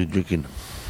drinking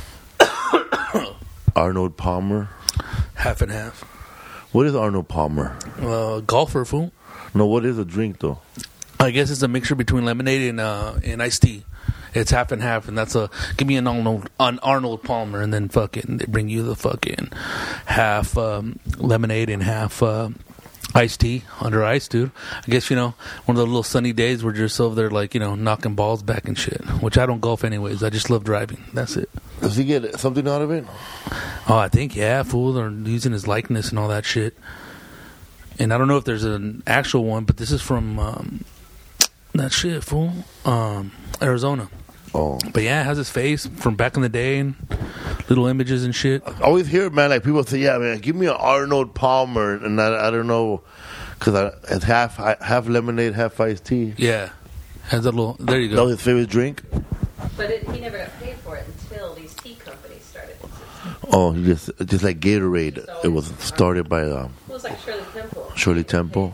Arnold Palmer. Half and half. What is Arnold Palmer? Golfer, fool. No, what is a drink though? I guess it's a mixture between lemonade and iced tea. It's half and half, and that's give me an Arnold Palmer, and then fucking they bring you the fucking half lemonade and half iced tea under ice, dude. I guess, one of those little sunny days where you're just over there like, knocking balls back and shit, which I don't golf anyways. I just love driving. That's it. Does he get something out of it? Oh, I think, yeah, fool. They're using his likeness and all that shit. And I don't know if there's an actual one, but this is from that shit, fool. Arizona. Oh. But yeah, it has his face from back in the day and little images and shit. I always hear, man, like people say, yeah, man, give me an Arnold Palmer. And I don't know, because it's half lemonade, half iced tea. Yeah. Has a little, there you go. That was his favorite drink? But he never got paid for it until these tea companies started. Oh, just like Gatorade. It was started by It was like Shirley Temple. Shirley Temple.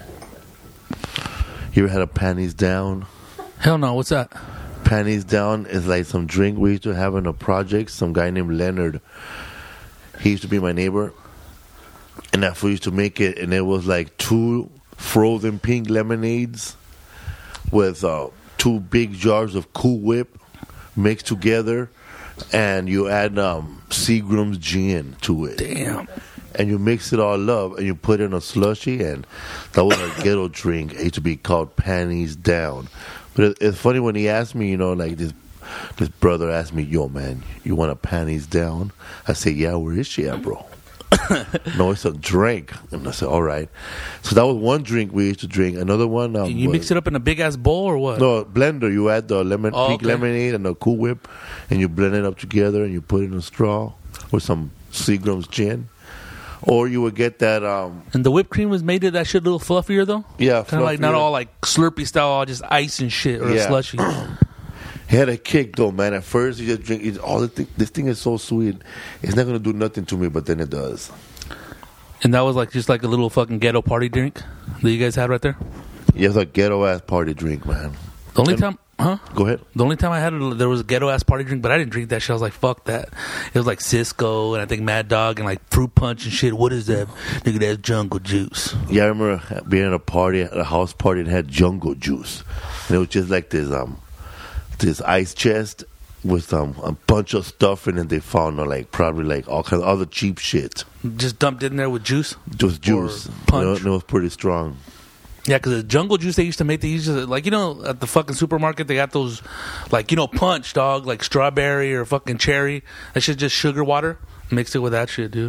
You ever had a panties down? Hell no, what's that? Panties down is like some drink we used to have in a project. Some guy named Leonard. He used to be my neighbor. And that fool used to make it, and it was like 2 frozen pink lemonades with 2 big jars of Cool Whip mixed together, and you add Seagram's gin to it. Damn. And you mix it all up, and you put it in a slushy, and that was a ghetto drink. It used to be called Panties Down. But it's funny when he asked me, like this brother asked me, yo, man, you want a Panties Down? I said, yeah, where is she at, bro? No, it's a drink. And I said, all right. So that was one drink we used to drink. Another one. You mix it up in a big-ass bowl or what? No, blender. You add the pink okay. lemonade and the Cool Whip, and you blend it up together, and you put it in a straw with some Seagram's gin. Or you would get that. And the whipped cream was made of that shit a little fluffier, though? Yeah, kind of like not all like Slurpee style, all just ice and shit or a slushy. He had a kick, though, man. At first, you just drink. This thing is so sweet. It's not going to do nothing to me, but then it does. And that was just like a little fucking ghetto party drink that you guys had right there? Yeah, it's a ghetto-ass party drink, man. The only time... Huh? Go ahead. The only time I had it, there was a ghetto-ass party drink, but I didn't drink that shit. I was like, fuck that. It was like Cisco and I think Mad Dog and like Fruit Punch and shit. What is that? Nigga, that's Jungle Juice. Yeah, I remember being at a house party that had Jungle Juice. And it was just like this ice chest with a bunch of stuff in it. They found probably all kinds of other cheap shit. Just dumped it in there with juice? Just juice. Punch? And it was pretty strong. Yeah, because the Jungle Juice they used to make, at the fucking supermarket, they got those, punch, dog, like strawberry or fucking cherry. That shit's just sugar water. Mix it with that shit, dude.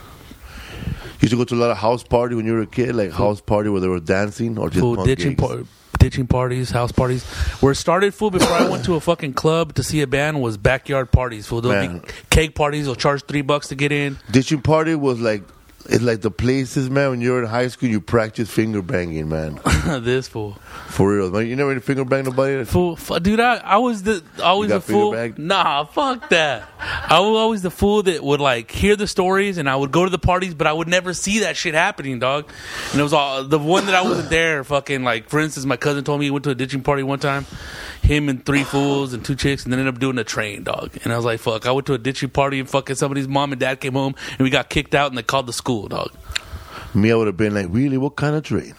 You used to go to a lot of house party when you were a kid, like house party where they were dancing or just punk ditching parties, house parties. Where it started, fool, before I went to a fucking club to see a band was backyard parties, fool. There'll be cake parties. They'll charge $3 to get in. Ditching party was it's like the places, man, when you're in high school, you practice finger banging, man. This fool. For real, man. You never finger bang nobody? Fool, dude, I was always the fool. Nah, fuck that. I was always the fool that would hear the stories, and I would go to the parties, but I would never see that shit happening, dog. And it was all the one that I wasn't there. Fucking for instance, my cousin told me he went to a ditching party one time. Him and 3 fools and 2 chicks, and then ended up doing a train, dog. And I was like, fuck. I went to a ditching party, and fucking somebody's mom and dad came home, and we got kicked out, and they called the school, dog. Me, I would have been like, really? What kind of train?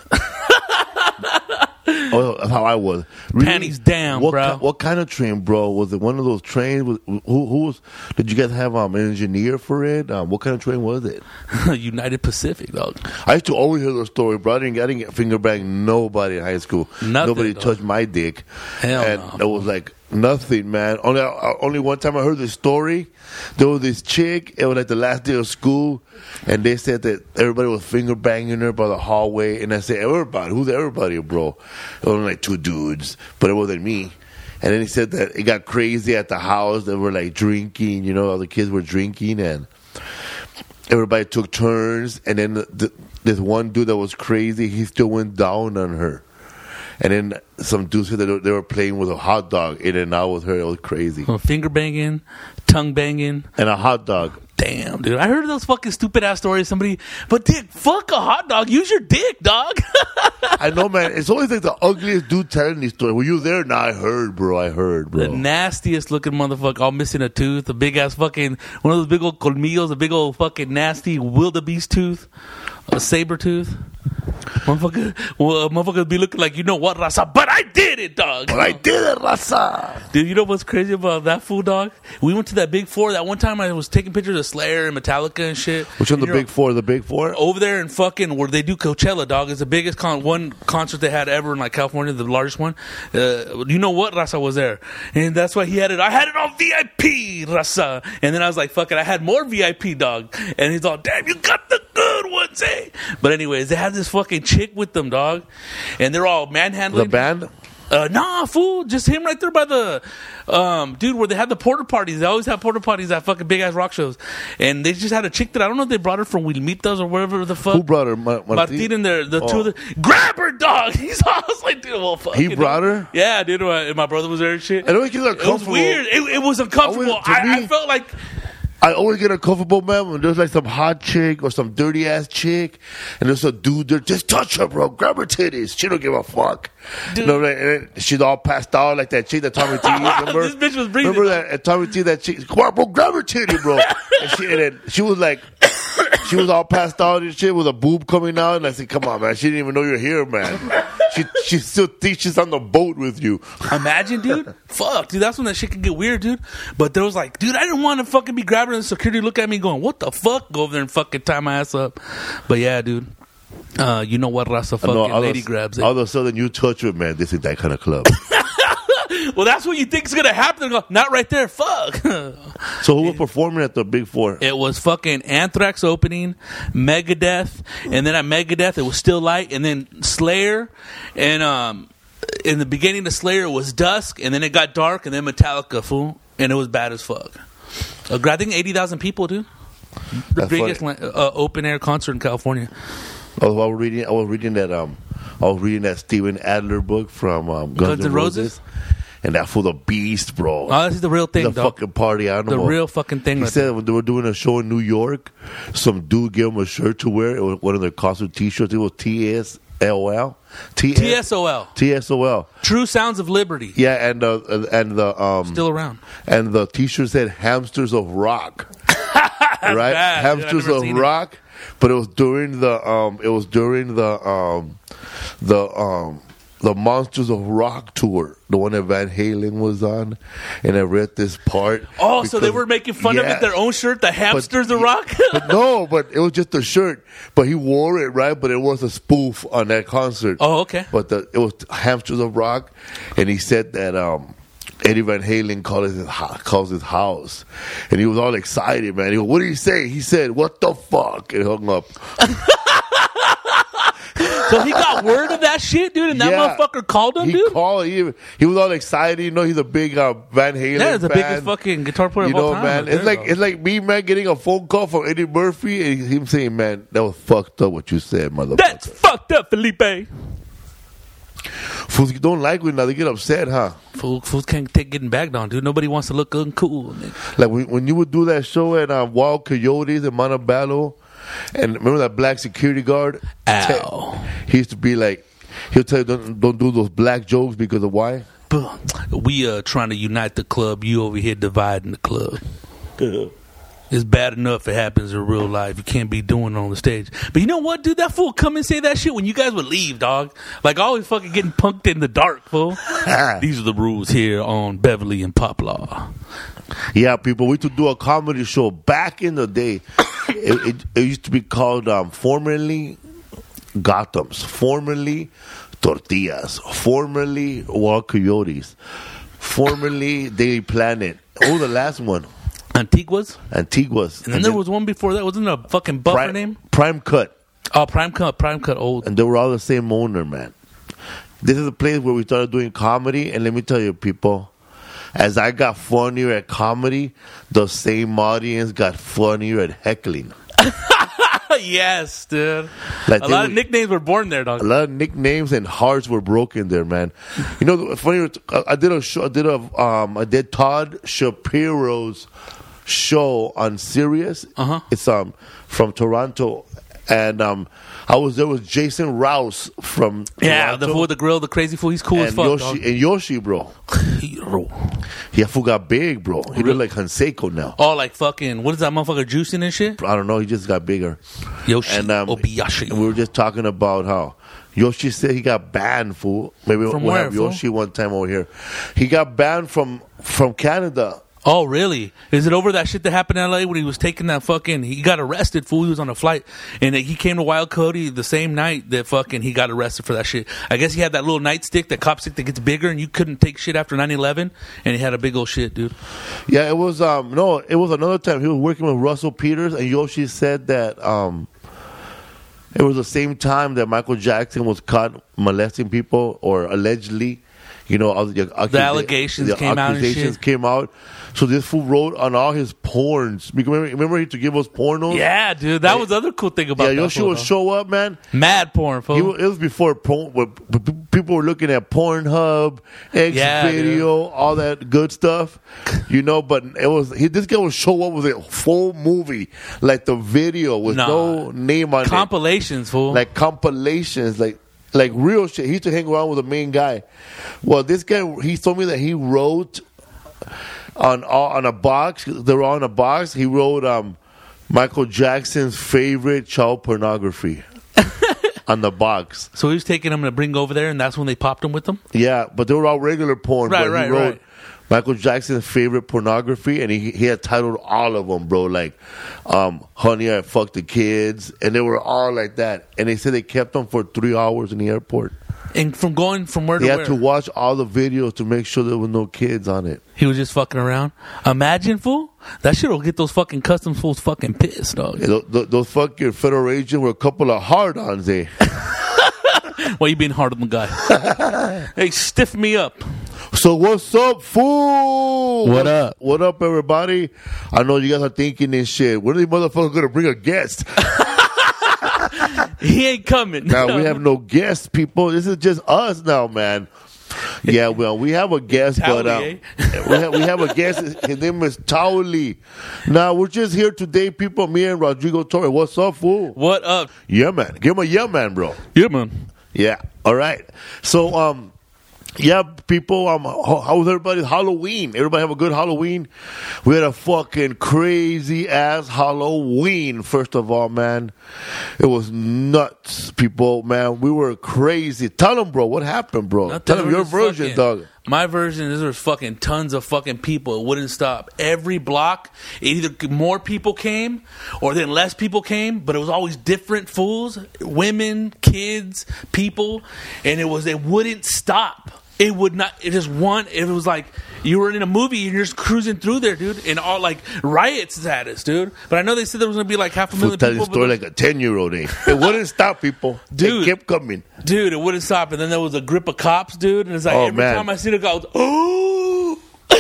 Oh, that's how I was. Really? Panties down, bro. What kind of train, bro? Was it one of those trains? Who was? Did you guys have an engineer for it? What kind of train was it? United Pacific, dog. I used to always hear the story, bro. I didn't get finger bang nobody in high school. Nobody touched my dick. Hell and it was nothing, man. Only one time I heard the story. There was this chick. It was the last day of school, and they said that everybody was finger banging her by the hallway. And I said, everybody? Who's everybody, bro? It was 2 dudes, but it wasn't me. And then he said that it got crazy at the house. They were drinking. All the kids were drinking, and everybody took turns. And then this one dude that was crazy, he still went down on her. And then some dudes said that they were playing with a hot dog in and out with her. It was crazy. Finger banging, tongue banging. And a hot dog. Damn. Damn, dude. I heard those fucking stupid ass stories. Somebody, but dick, fuck a hot dog. Use your dick, dog. I know, man. It's always like the ugliest dude telling these stories. Were you there? Nah, I heard, bro. The nastiest looking motherfucker, all missing a tooth, a big ass fucking, one of those big old colmillos, a big old fucking nasty wildebeest tooth, a saber tooth. Motherfucker be looking like, you know what, Raza? But I did it, dog. But I did it, Raza. Dude, you know what's crazy about that fool, dog? We went to that Big Four. That one time I was taking pictures of Slayer and Metallica and shit. Which one, the Big Four? The Big Four? Over there in fucking where they do Coachella, dog. It's the biggest one concert they had ever in like California, the largest one. You know what, Raza was there. And that's why he had it. I had it on VIP, Raza. And then I was like, fuck it, I had more VIP, dog. And he's all, damn, you got the good ones, eh? But anyways, they had this fucking chick with them, dog, and they're all manhandling the band. Nah, fool, just him right there by the dude where they had the porta parties. They always have porta parties at fucking big ass rock shows, and they just had a chick that I don't know if they brought her from Wilmitas or wherever the fuck. Who brought her? Martin and the two of the grab her, dog. He's always like, dude, well, fuck. He brought her. Yeah, dude. And my brother was there and shit. I don't get uncomfortable. It was weird. It was uncomfortable. I felt like. I always get uncomfortable, man, when there's like some hot chick or some dirty ass chick, and there's a dude there. Just touch her, bro. Grab her titties. She don't give a fuck. Dude. You know, and she's all passed out like that chick that Tommy T. Remember? This bitch was breathing. Remember that at Tommy T. That chick? Come on, bro. Grab her titty, bro. and then she was like, she was all passed out and shit with a boob coming out, and I said, "Come on, man. She didn't even know you're here, man." She still thinks she's on the boat with you. Imagine, dude. Fuck, dude. That's when that shit can get weird, dude. But there was like, dude, I didn't want to fucking be grabbing her, and security look at me going, what the fuck? Go over there and fucking tie my ass up. But yeah, dude. You know what, Raza? Fucking lady grabs it. All of a sudden, you touch it, man. This is that kind of club. Well, that's what you think is going to happen. Go, not right there. Fuck. So who was performing at the Big Four? It was fucking Anthrax opening, Megadeth, and then at Megadeth, it was Still Light, and then Slayer. And in the beginning of Slayer, it was dusk, and then it got dark, and then Metallica, fool. And it was bad as fuck. I think 80,000 people, dude. The biggest open-air concert in California. I was reading that Steven Adler book from Guns N' Roses. And that fool, the beast, bro. Oh, this is the real thing, the fucking party animal. The real fucking thing. He said when they were doing a show in New York, some dude gave him a shirt to wear. It was one of their concert T-shirts. It was TSOL. TSOL. True Sounds of Liberty. Yeah, and the still around. And the T-shirt said "Hamsters of Rock." Right, bad, Hamsters of Rock. But it was during the Monsters of Rock tour, the one that Van Halen was on, and I read this part. Oh, so they were making fun of it, their own shirt, the Hamsters of Rock? but it was just a shirt. But he wore it, right? But it was a spoof on that concert. Oh, okay. But it was Hamsters of Rock, and he said that Eddie Van Halen calls his house, and he was all excited, man. He goes, "What did he say?" He said, "What the fuck?" and hung up. So he got word of that shit, dude, and that motherfucker called him, dude? He was all excited. You know, he's a big Van Halen fan. The biggest fucking guitar player of all time. Man. It's like me, man, getting a phone call from Eddie Murphy and him saying, "Man, that was fucked up what you said, motherfucker." That's fucked up, Felipe. Fools don't like it now. They get upset, huh? Fools can't take getting bagged on, dude. Nobody wants to look uncool. Like when you would do that show at Wild Coyotes in Montebello, and remember that black security guard? Ow. He used to be like, he'll tell you don't do those black jokes because of why? We are trying to unite the club. You over here dividing the club. It's bad enough it happens in real life. You can't be doing it on the stage. But you know what, dude? That fool come and say that shit when you guys would leave, dog. Like always fucking getting punked in the dark, fool. These are the rules here on Beverly and Poplar. Yeah, people, we used to do a comedy show back in the day. It used to be called formerly Gotham's, formerly Tortillas, formerly Wild Coyotes, formerly Daily Planet. Oh, the last one. Antiguas. And then there was one before that. Wasn't it a fucking buffer name? Prime Cut. Oh, Prime Cut old. And they were all the same owner, man. This is a place where we started doing comedy. And let me tell you, people, as I got funnier at comedy, the same audience got funnier at heckling. Yes, dude. Like a lot of nicknames were born there, dog. A lot of nicknames and hearts were broken there, man. You know, funny. I did Todd Shapiro's show on Sirius. It's from Toronto. And I was there with Jason Rouse from Toronto. The fool with the grill, the crazy fool. He's cool as fuck. Yoshi, bro. Yeah, fool got big, bro. He look like Hanseco now. Oh, like fucking, what is that motherfucker juicing and shit? I don't know. He just got bigger. Yoshi, and Obayashi. And we were just talking about how Yoshi said he got banned, fool. Maybe from we'll where, have Yoshi one time over here. He got banned from Canada. Oh, really? Is it over that shit that happened in LA when he was taking that fucking... He got arrested, fool. He was on a flight. And he came to Wild Cody the same night that fucking he got arrested for that shit. I guess he had that little nightstick, that cop stick that gets bigger, and you couldn't take shit after 9/11. And he had a big old shit, dude. Yeah, it was... No, it was another time. He was working with Russell Peters, and Yoshi said that... it was the same time that Michael Jackson was caught molesting people, or allegedly... You know, the allegations came out and shit. Came out. So this fool wrote on all his porns. Remember he used to give us pornos? Yeah, dude. That was the other cool thing about that. Yeah, Yoshi would show up, man. Mad porn, fool. It was before porn. People were looking at Pornhub, X-Video, all that good stuff. You know, but it was... this guy would show up with a full movie. Like the video with no name on it. Compilations, fool. Like compilations, like real shit. He used to hang around with the main guy. Well, this guy, he told me that he wrote on a box. They were on a box. He wrote Michael Jackson's favorite child pornography on the box. So he was taking them to bring over there, and that's when they popped him with them? Yeah, but they were all regular porn. Right, but he wrote Michael Jackson's favorite pornography, and he had titled all of them, bro. Like, Honey, I Fucked the Kids, and they were all like that. And they said they kept them for 3 hours in the airport. And from going from where to where? He had to watch all the videos to make sure there were no kids on it. He was just fucking around. Imagine, fool. That shit will get those fucking customs fools fucking pissed, dog. Yeah, those fucking federal agents were a couple of hard-ons, eh? Why you being hard on the guy? Hey, stiff me up. So what's up, fool? What up? What up, everybody? I know you guys are thinking this shit. When are these motherfuckers going to bring a guest? He ain't coming. Now, we have no guests, people. This is just us now, man. Yeah, well, we have a guest, Towley, but we have a guest. His name is Towley. Now, we're just here today, people. Me and Rodrigo Torres. What's up, fool? What up? Yeah, man. Give him a yeah, man, bro. Yeah, man. Yeah. All right. So, yeah, people, how was everybody's Halloween? Everybody have a good Halloween? We had a fucking crazy-ass Halloween, first of all, man. It was nuts, people, man. We were crazy. Tell them, bro, what happened, bro? Tell them your version, dog. My version is there's fucking tons of fucking people. It wouldn't stop. Every block, either more people came or then less people came, but it was always different fools, women, kids, people, and it wouldn't stop. It would not. It just it was like you were in a movie and you're just cruising through there, dude, and all like riots status, dude. But I know they said there was gonna be like 500,000 people. Tell the story like a 10-year-old, eh? It wouldn't stop, people. Dude, they kept coming, dude. It wouldn't stop, and then there was a grip of cops, dude, and it's like every time I see the guy, oh.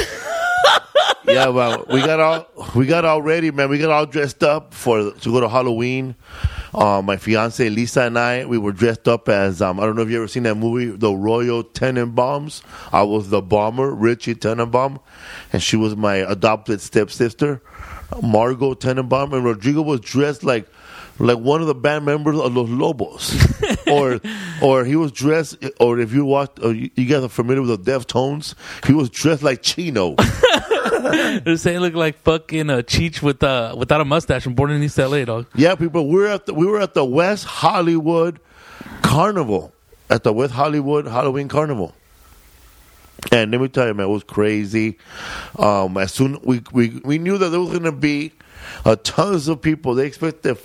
Yeah, well, we got all ready, man. We got all dressed up to go to Halloween. My fiance Lisa and I, we were dressed up as I don't know if you ever seen that movie, The Royal Tenenbaums. I was the bomber, Richie Tenenbaum, and she was my adopted stepsister, Margot Tenenbaum, and Rodrigo was dressed like one of the band members of Los Lobos, or he was dressed, or if you watch, you guys are familiar with the Deftones, he was dressed like Chino. They're saying look like fucking Cheech without a mustache and born in East LA, dog. Yeah, people, we were at the West Hollywood Carnival, at the West Hollywood Halloween Carnival. And let me tell you, man, it was crazy. As soon we knew that there was going to be tons of people. They expected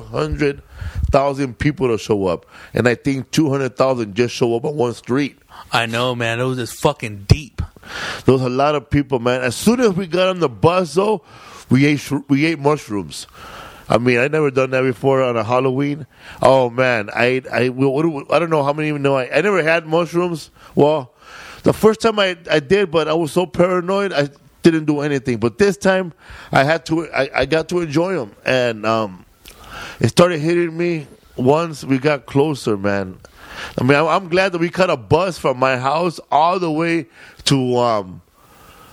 500,000 people to show up, and I think 200,000 just show up on one street. I know, man. It was just fucking deep. There was a lot of people, man. As soon as we got on the bus, though, we ate mushrooms. I mean, I never done that before on a Halloween. Oh man, I don't know how many even know. I never had mushrooms. Well, the first time I did, but I was so paranoid I didn't do anything. But this time I got to enjoy them, and it started hitting me once we got closer, man. I mean, I'm glad that we caught a bus from my house all the way to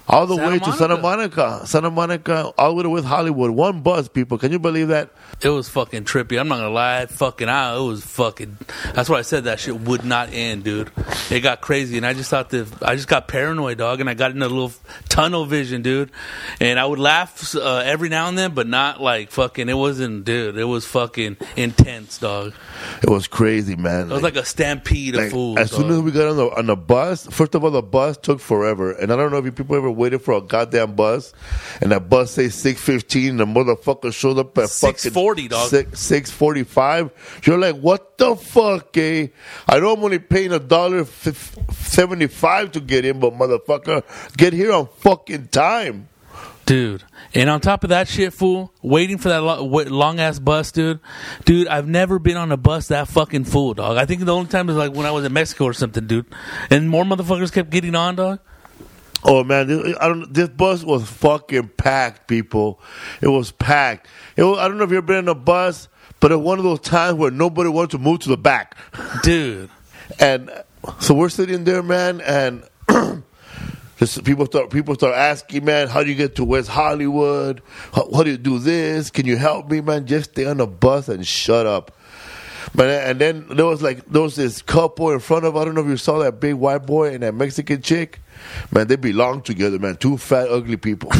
All the way to Santa Monica, all the way to West Hollywood. One bus, people. Can you believe that? It was fucking trippy. I'm not gonna lie. It was fucking. That's why I said that shit would not end, dude. It got crazy, and I just got paranoid, dog, and I got in a little tunnel vision, dude. And I would laugh every now and then, but not like fucking. It wasn't, dude. It was fucking intense, dog. It was crazy, man. It was like a stampede of fools. As soon as we got on the bus, first of all, the bus took forever, and I don't know if you people ever waited for a goddamn bus, and that bus says 6:15, and the motherfucker showed up at 6:40, dog. 6:45. You're like, what the fuck, eh? I know I'm only paying $1.75 to get in, but motherfucker, get here on fucking time. Dude, and on top of that shit, fool, waiting for that long-ass bus, dude, I've never been on a bus that fucking full, dog. I think the only time is like when I was in Mexico or something, dude. And more motherfuckers kept getting on, dog. Oh, man, this bus was fucking packed, people. It was packed. I don't know if you've ever been in a bus, but it was one of those times where nobody wanted to move to the back. Dude. And so we're sitting there, man, and people start asking, man, how do you get to West Hollywood? How do you do this? Can you help me, man? Just stay on the bus and shut up. Man, and then there was this couple in front of, I don't know if you saw that big white boy and that Mexican chick. Man, they belong together, man. Two fat, ugly people.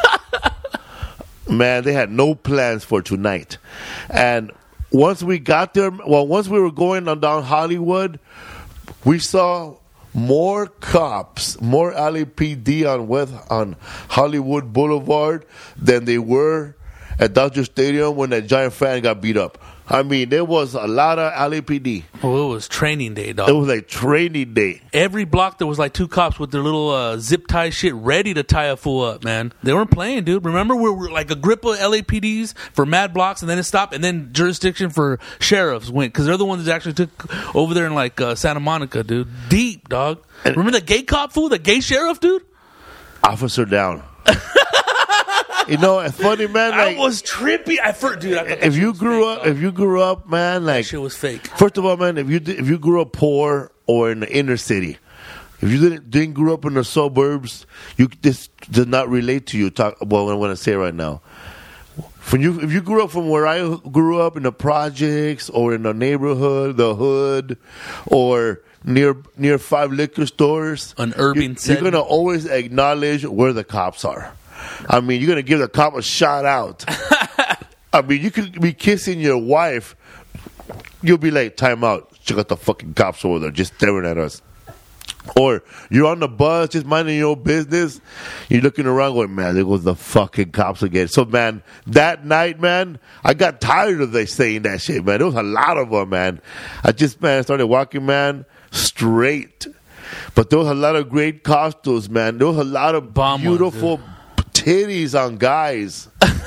Man, they had no plans for tonight. And once we got there, once we were going down Hollywood, we saw more cops, more LAPD on Hollywood Boulevard than they were at Dodger Stadium when that giant fan got beat up. I mean, there was a lot of LAPD. Oh, it was training day, dog. It was like training day. Every block there was like two cops with their little zip tie shit ready to tie a fool up, man. They weren't playing, dude. Remember, we were like a grip of LAPDs for mad blocks, and then it stopped, and then jurisdiction for sheriffs went, because they're the ones that actually took over there in like Santa Monica, dude. Deep, dog. And remember the gay cop fool, the gay sheriff, dude? Officer down. You know, it's funny, man. Like, I was trippy. If you grew up, man, like, that shit was fake. First of all, man, if you grew up poor or in the inner city, if you didn't grow up in the suburbs, this does not relate to you. What I want to say right now. If you grew up from where I grew up in the projects or in the neighborhood, the hood, or near 5 liquor stores, an urban setting, you're gonna always acknowledge where the cops are. I mean, you're going to give the cop a shout out. I mean, you could be kissing your wife. You'll be like, time out. Check out the fucking cops over there just staring at us. Or you're on the bus just minding your own business. You're looking around going, man, there goes the fucking cops again. So, man, that night, man, I got tired of they saying that shit, man. There was a lot of them, man. I just, man, started walking, man, straight. But there was a lot of great costumes, man. There was a lot of beautiful titties on guys.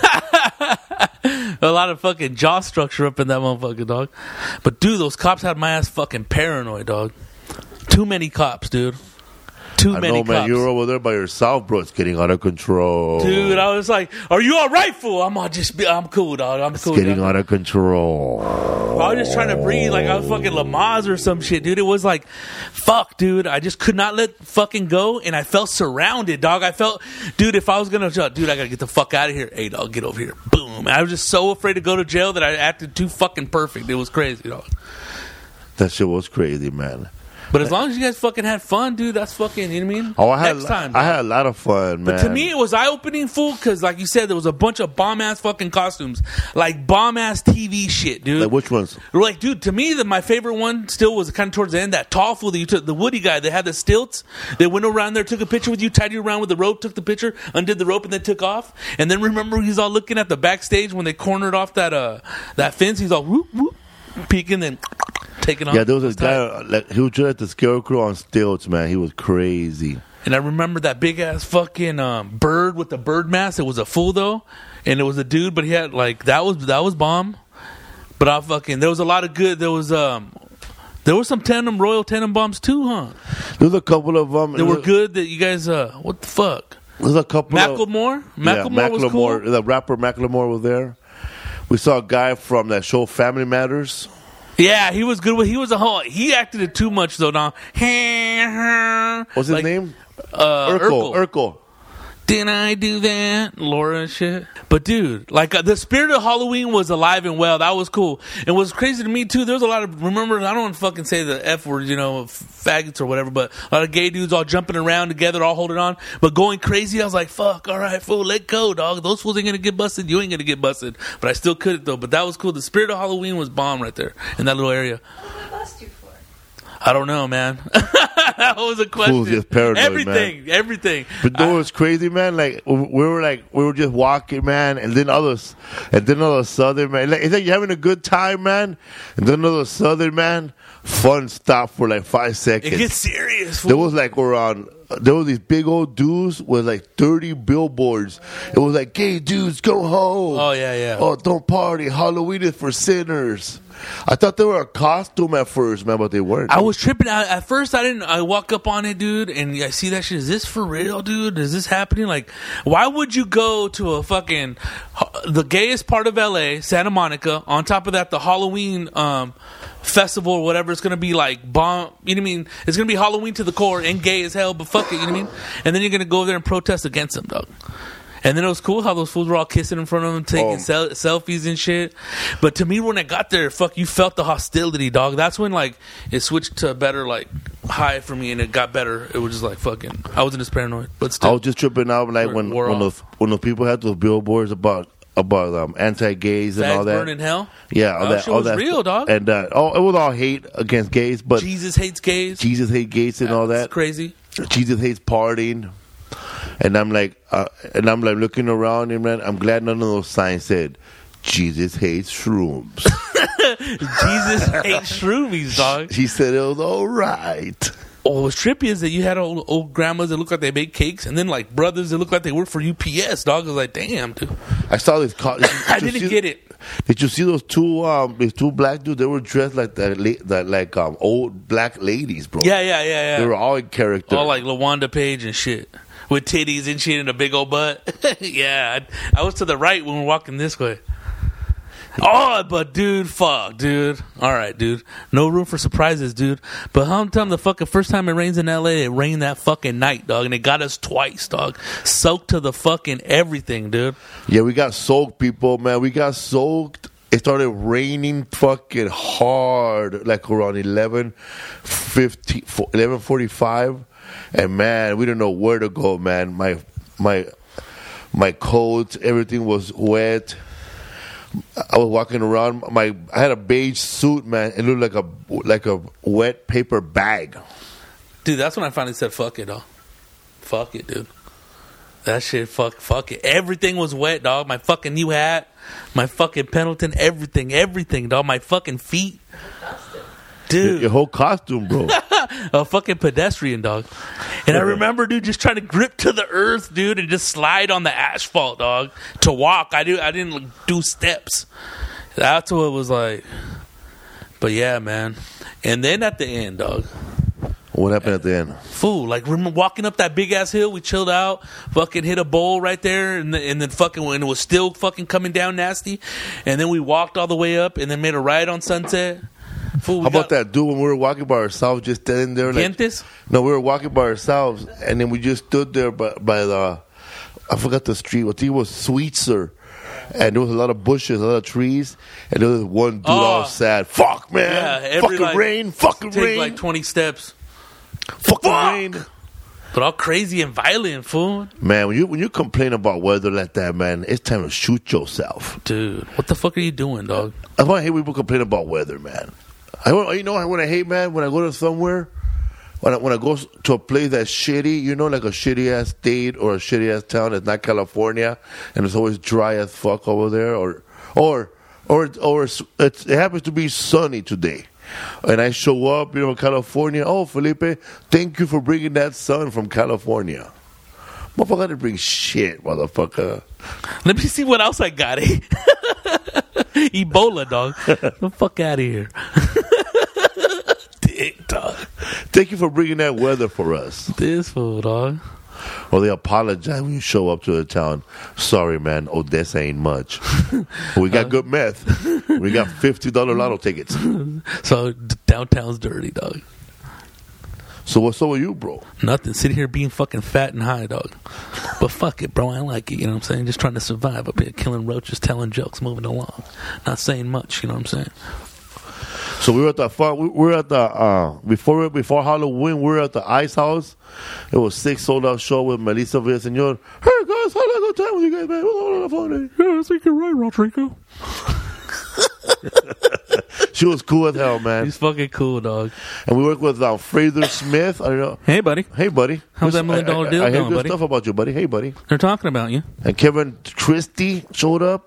A lot of fucking jaw structure up in that motherfucker, dog. But dude, those cops had my ass fucking paranoid, dog. Too many cops, dude. Too many cops. Man, you were over there by yourself, bro. It's getting out of control. Dude, I was like, are you all right, fool? I'm cool, dog. It's getting out of control. I was just trying to breathe like I was fucking Lamaze or some shit, dude. It was like, fuck, dude. I just could not let fucking go, and I felt surrounded, dog. I felt, dude, if I was going to, dude, I got to get the fuck out of here. Hey, dog, get over here. Boom. I was just so afraid to go to jail that I acted too fucking perfect. It was crazy, dog. That shit was crazy, man. But as long as you guys fucking had fun, dude, that's fucking, you know what I mean? Oh, I had a lot of fun, man. But to me, it was eye-opening, fool, because like you said, there was a bunch of bomb-ass fucking costumes. Like bomb-ass TV shit, dude. Like which ones? Like, dude, to me, my favorite one still was kind of towards the end, that tall fool that you took, the Woody guy that had the stilts. They went around there, took a picture with you, tied you around with the rope, took the picture, undid the rope, and then took off. And then remember, he's all looking at the backstage when they cornered off that fence. He's all whoop, whoop, peeking, then taking off. Yeah, there was a guy, like, he was just at the Scarecrow on stilts, man. He was crazy. And I remember that big ass fucking bird with the bird mask. It was a fool though, and it was a dude, but he had like that was bomb. But I fucking there was a lot of good. There was some Royal Tenenbaums too, huh? There's a couple of them. They were good. That you guys what the fuck? There's a couple. Macklemore. Macklemore was cool. The rapper Macklemore was there. We saw a guy from that show Family Matters. Yeah, he was good. He acted it too much though. Now, what's his name? Urkel. Didn't I do that? Laura and shit. But dude, like the spirit of Halloween was alive and well. That was cool. And what's crazy to me too, there was a lot of, remember, I don't want to fucking say the F word, you know, faggots or whatever, but a lot of gay dudes all jumping around together, all holding on, but going crazy. I was like, fuck, all right, fool, let go, dog. Those fools ain't gonna get busted. You ain't gonna get busted. But I still couldn't though. But that was cool. The spirit of Halloween was bomb right there in that little area. What did they bust you for? I don't know, man. That was a question. Fools just paranoid, everything. But though it's crazy, man. Like we were just walking, man, and then all of a sudden, man, like, it's like you're having a good time, man, and then all of a sudden, man, fun stopped for like 5 seconds. It gets serious. Fool. There was like there were these big old dudes with like 30 billboards. It was like, "Gay dudes, go home." Oh yeah. Oh, don't party. Halloween is for sinners. I thought they were a costume at first, man, but they weren't. I was tripping out. At first, I walk up on it, dude, and I see that shit. Is this for real, dude? Is this happening? Like, why would you go to a fucking, the gayest part of LA, Santa Monica, on top of that, the Halloween festival or whatever, it's going to be like bomb, you know what I mean? It's going to be Halloween to the core and gay as hell, but fuck it, you know what I mean? And then you're going to go there and protest against them, dog. And then it was cool how those fools were all kissing in front of them, taking selfies and shit. But to me, when I got there, fuck, you felt the hostility, dog. That's when, like, it switched to a better, like, high for me, and it got better. It was just like, fucking, I wasn't as paranoid, but still. I was just tripping out, like, when those people had those billboards about anti-gays and all that. Burn in hell? Yeah, all that. Shit was real, dog. And it was all hate against gays, but Jesus hates gays. Jesus hates gays and all that. That's crazy. Jesus hates partying. And I'm like looking around, and man, I'm glad none of those signs said Jesus hates shrooms. Jesus hates shroomies, dog. She said it was all right. Oh, what's trippy is that you had old grandmas that look like they make cakes, and then like brothers that look like they work for UPS, dog. I was like, damn, dude. I saw this. I didn't get it. Did you see those two black dudes? They were dressed like old black ladies, bro. Yeah. They were all in character, all like LaWanda Page and shit, with titties and shit and a big old butt. Yeah, I was to the right when we were walking this way. Oh, but dude, fuck, dude. All right, dude. No room for surprises, dude. But how time the fucking first time it rains in LA, it rained that fucking night, dog, and it got us twice, dog. Soaked to the fucking everything, dude. Yeah, we got soaked, people, man. We got soaked. It started raining fucking hard, like around 11:45, and man, we didn't know where to go, man. My coat, everything was wet. I was walking around. I had a beige suit, man. It looked like a wet paper bag. Dude, that's when I finally said, "Fuck it, dog. Fuck it, dude. That shit, fuck it. Everything was wet, dog. My fucking new hat, my fucking Pendleton, everything, dog. My fucking feet, dude. Your whole costume, bro. A fucking pedestrian, dog. And I remember, dude, just trying to grip to the earth, dude, and just slide on the asphalt, dog, to walk. I didn't do steps. That's what it was like. But yeah, man. And then at the end, dog. What happened at the end? Fool, like remember walking up that big ass hill, we chilled out, fucking hit a bowl right there, and then fucking when it was still fucking coming down nasty, and then we walked all the way up, and then made a ride on Sunset. Fool, how about that dude when we were walking by ourselves, just standing there? Like, no, we were walking by ourselves, and then we just stood there by the, I forgot the street. I think it was Sweetser. And there was a lot of bushes, a lot of trees, and there was one dude all sad. Fuck, man. Yeah, fucking rain. Take like 20 steps. Fucking rain. But all crazy and violent, fool. Man, when you complain about weather like that, man, it's time to shoot yourself. Dude, what the fuck are you doing, dog? I hate when people complain about weather, man. You know what I hate, man? When I go to somewhere, when I go to a place that's shitty, you know, like a shitty-ass state or a shitty-ass town that's not California, and it's always dry as fuck over there, or it happens to be sunny today. And I show up, California. Oh, Felipe, thank you for bringing that sun from California. Motherfucker didn't bring shit, motherfucker. Let me see what else I got, eh? Ebola, dog. Get the fuck out of here. Dick, dog. Thank you for bringing that weather for us. This fool, dog. Or they apologize when you show up to the town. Sorry, man, Odessa ain't much. We got good meth. We got $50 lotto tickets. So downtown's dirty, dog. So what's up with you, bro? Nothing. Sitting here being fucking fat and high, dog. But fuck it, bro. I like it. You know what I'm saying? Just trying to survive up here, killing roaches, telling jokes, moving along. Not saying much. You know what I'm saying? So we were at the before Halloween. We were at the Ice House. It was 6 sold out show with Melissa Villaseñor. Hey guys, how did I go time with you guys, man? What's on the phone? Yeah, I think you're right, Rodrigo. She was cool as hell, man. He's fucking cool, dog. And we worked with Fraser Smith. I don't know. Hey, buddy. Hey, buddy. How's that $1 million deal I heard going, good buddy? stuff about you, buddy. Hey, buddy. They're talking about you. And Kevin Christie showed up.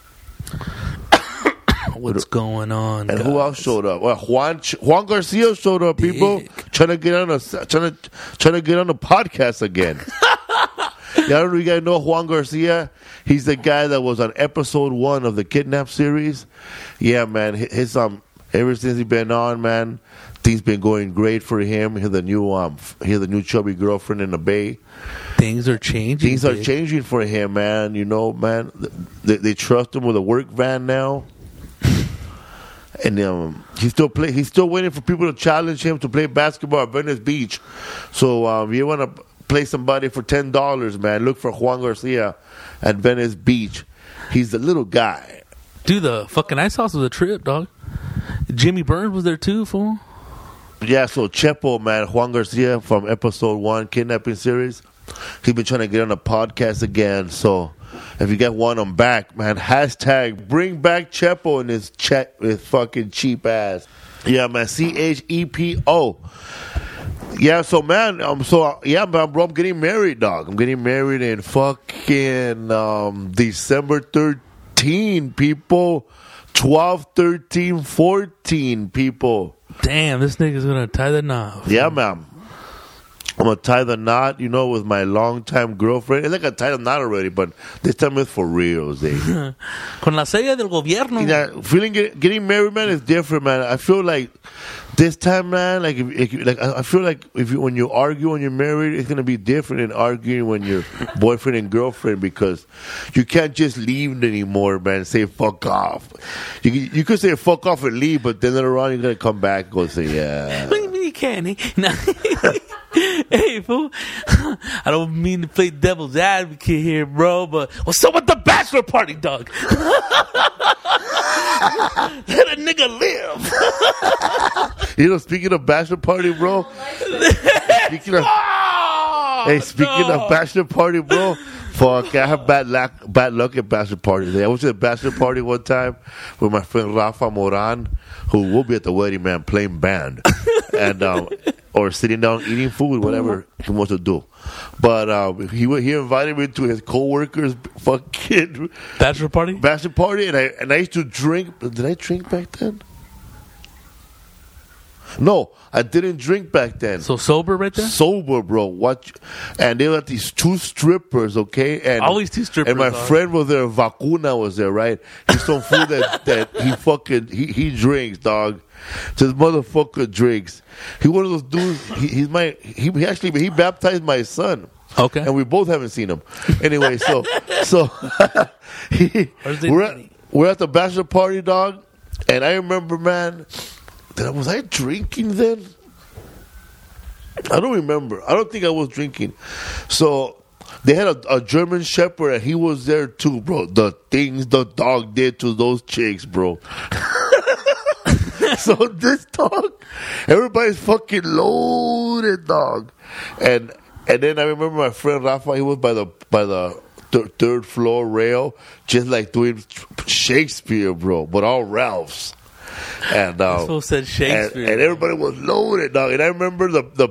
What's going on? And guys? who else showed up? Well, Juan Garcia showed up. People trying to get on the podcast again. Yeah, I don't know if you guys know Juan Garcia. He's the guy that was on episode 1 of the Kidnap series. Yeah, man. His ever since he's been on, man, things been going great for him. He has a new chubby girlfriend in the Bay. Things are changing. Things are changing for him, man. You know, man. They trust him with a work van now. And he's still waiting for people to challenge him to play basketball at Venice Beach. So if you want to play somebody for $10, man, look for Juan Garcia at Venice Beach. He's the little guy. Dude, the fucking Ice House was a trip, dog. Jimmy Burns was there too, fool. Yeah, so Chepo, man, Juan Garcia from episode 1 Kidnapping series. He's been trying to get on a podcast again. So if you get one, I'm back, man. Hashtag bring back Chepo and his fucking cheap ass. Yeah, man. CHEPO. Yeah, so man, bro, I'm getting married, dog. I'm getting married in fucking December 13, people. 12, 13, 14, people. Damn, this nigga's gonna tie the knot. Yeah, man. I'm going to tie the knot, with my longtime girlfriend. It's like I tied the knot already, but this time it's for real, Con la sella del gobierno. Yeah, getting married, man, is different, man. I feel like this time, man, I feel like when you argue when you're married, it's going to be different than arguing when you're boyfriend and girlfriend, because you can't just leave anymore, man, and say fuck off. You could say fuck off and leave, but then later on you're going to come back and go say, yeah. What do you mean you can't? Hey, fool. I don't mean to play devil's advocate here, bro, but what's up with the bachelor party, dog? Let a nigga live. Speaking of bachelor party, bro. Speaking of bachelor party, bro. Fuck, I have bad luck at bachelor parties. I went to a bachelor party one time with my friend Rafa Moran, who will be at the wedding, man, playing band. And or sitting down eating food, whatever he wants to do. But he invited me to his co-workers' fucking bachelor party, and I used to drink. Did I drink back then? No, I didn't drink back then. So sober right there? Sober, bro. And they were at these 2 strippers, okay? And always 2 strippers. And my friend was there, Vacuna was there, right? He's some fool that he drinks, dog. So this motherfucker drinks. He one of those dudes. He baptized my son. Okay. And we both haven't seen him. Anyway, so we're at the bachelor party, dog. And I remember, man, was I drinking then? I don't remember. I don't think I was drinking. So they had a German Shepherd, and he was there too, bro. The things the dog did to those chicks, bro. So this dog, everybody's fucking loaded, dog. And then I remember my friend Rafa, he was by the third floor rail, just like doing Shakespeare, bro, but all Ralphs. And said Shakespeare, and everybody was loaded, dog. And I remember the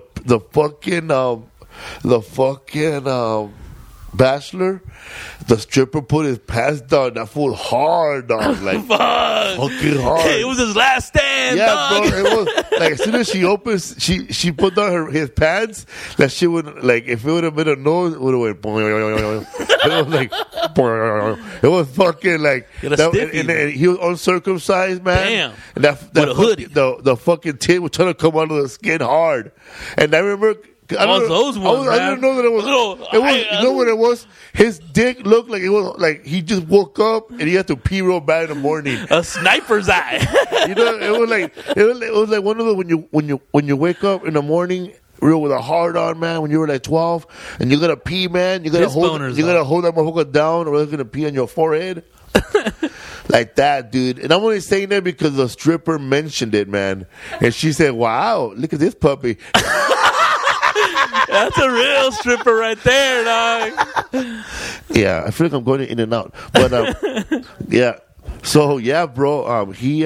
fucking bachelor, the stripper put his pants down. That fool hard, dog, like fucking hard. Hey, it was his last stand, yeah, dog. Bro. It was like as soon as she opens, she put down his pants. That shit would, like, if it would have been a nose, it would have went. It was like, it was fucking like that, and he was uncircumcised, man. Damn. And that with a hoodie. The fucking tit was trying to come out of the skin hard. And I remember. I didn't know that it was. You know what it was? His dick looked like it was like he just woke up and he had to pee real bad in the morning. A sniper's eye. It was like one of the when you wake up in the morning real with a hard on, man, when you were like 12, and you're gonna pee, man. You're gonna hold that motherfucker down, or they're gonna pee on your forehead. Like that, dude. And I'm only saying that because the stripper mentioned it, man. And she said, "Wow, look at this puppy." That's a real stripper right there, dog. Yeah, I feel like I'm going in and out, but yeah. So yeah, bro. She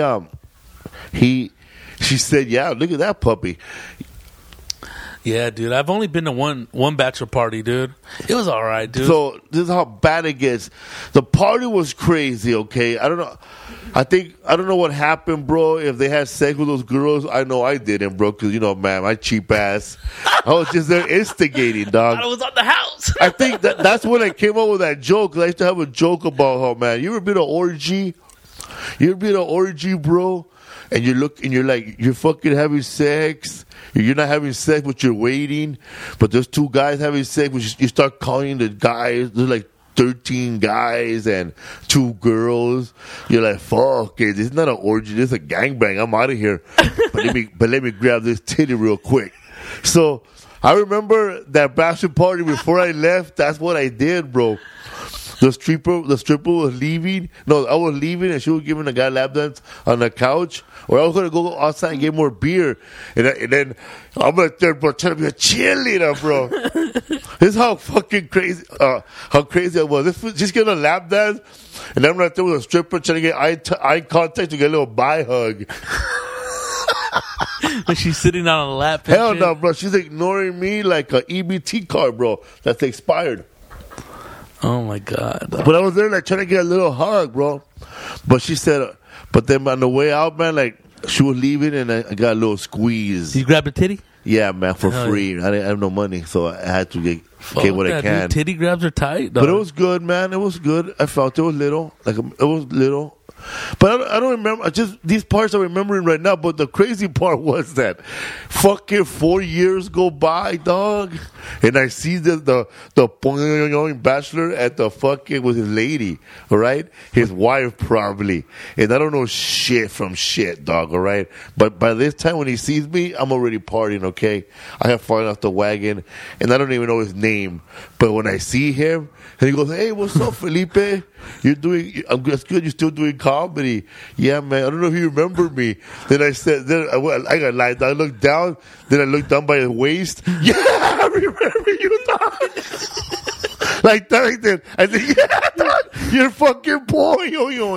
said, "Yeah, look at that puppy." Yeah, dude. I've only been to one bachelor party, dude. It was all right, dude. So this is how bad it gets. The party was crazy. Okay, I don't know. I don't know what happened, bro. If they had sex with those girls, I know I didn't, bro. Because you know, man, my cheap ass. I was just there instigating, dog. I was on the house. I think that's when I came up with that joke. I used to have a joke about how, man, you ever been to an orgy? You ever been to an orgy, bro? And you're like, you're fucking having sex. You're not having sex, but you're waiting. But there's two guys having sex. You start counting the guys. There's like 13 guys and 2 girls. You're like, fuck it. This is not an orgy. This is a gangbang. I'm out of here. But let me grab this titty real quick. So I remember that bachelor party before I left. That's what I did, bro. The stripper was leaving. No, I was leaving, and she was giving a guy lap dance on the couch. Or I was gonna go outside and get more beer, and then I'm gonna bro, trying to be a cheerleader, bro. This is how fucking crazy, how crazy I was. Just getting a lap dance, and then I'm right there with a stripper trying to get eye contact to get a little bye hug. But she's sitting on a lap. Hell no, bro. She's ignoring me like a EBT card, bro. That's expired. Oh my God. But I was there like trying to get a little hug, bro. But she said, but then on the way out, man, like she was leaving and I got a little squeeze. You grabbed a titty? Yeah, man, for free. Yeah. I didn't have no money, so I had to get what I can. Dude, titty grabs are tight, dog. But it was good, man. It was good. I felt it was little. It was little. But I don't remember. Just these parts I'm remembering right now. But the crazy part was that fucking 4 years go by, dog, and I see the bachelor at the fucking with his lady, all right, his wife probably, and I don't know shit from shit, dog, all right. But by this time when he sees me, I'm already partying. Okay, I have fallen off the wagon, and I don't even know his name. But when I see him, and he goes, "Hey, what's up, Felipe? You're doing? That's good. You're still doing comedy? Yeah, man. I don't know if you remember me." Then I said, I got lied. I looked down. Then I looked down by his waist. Yeah, I remember you, dog. Like that. I said, "Yeah, dog, you're fucking boy,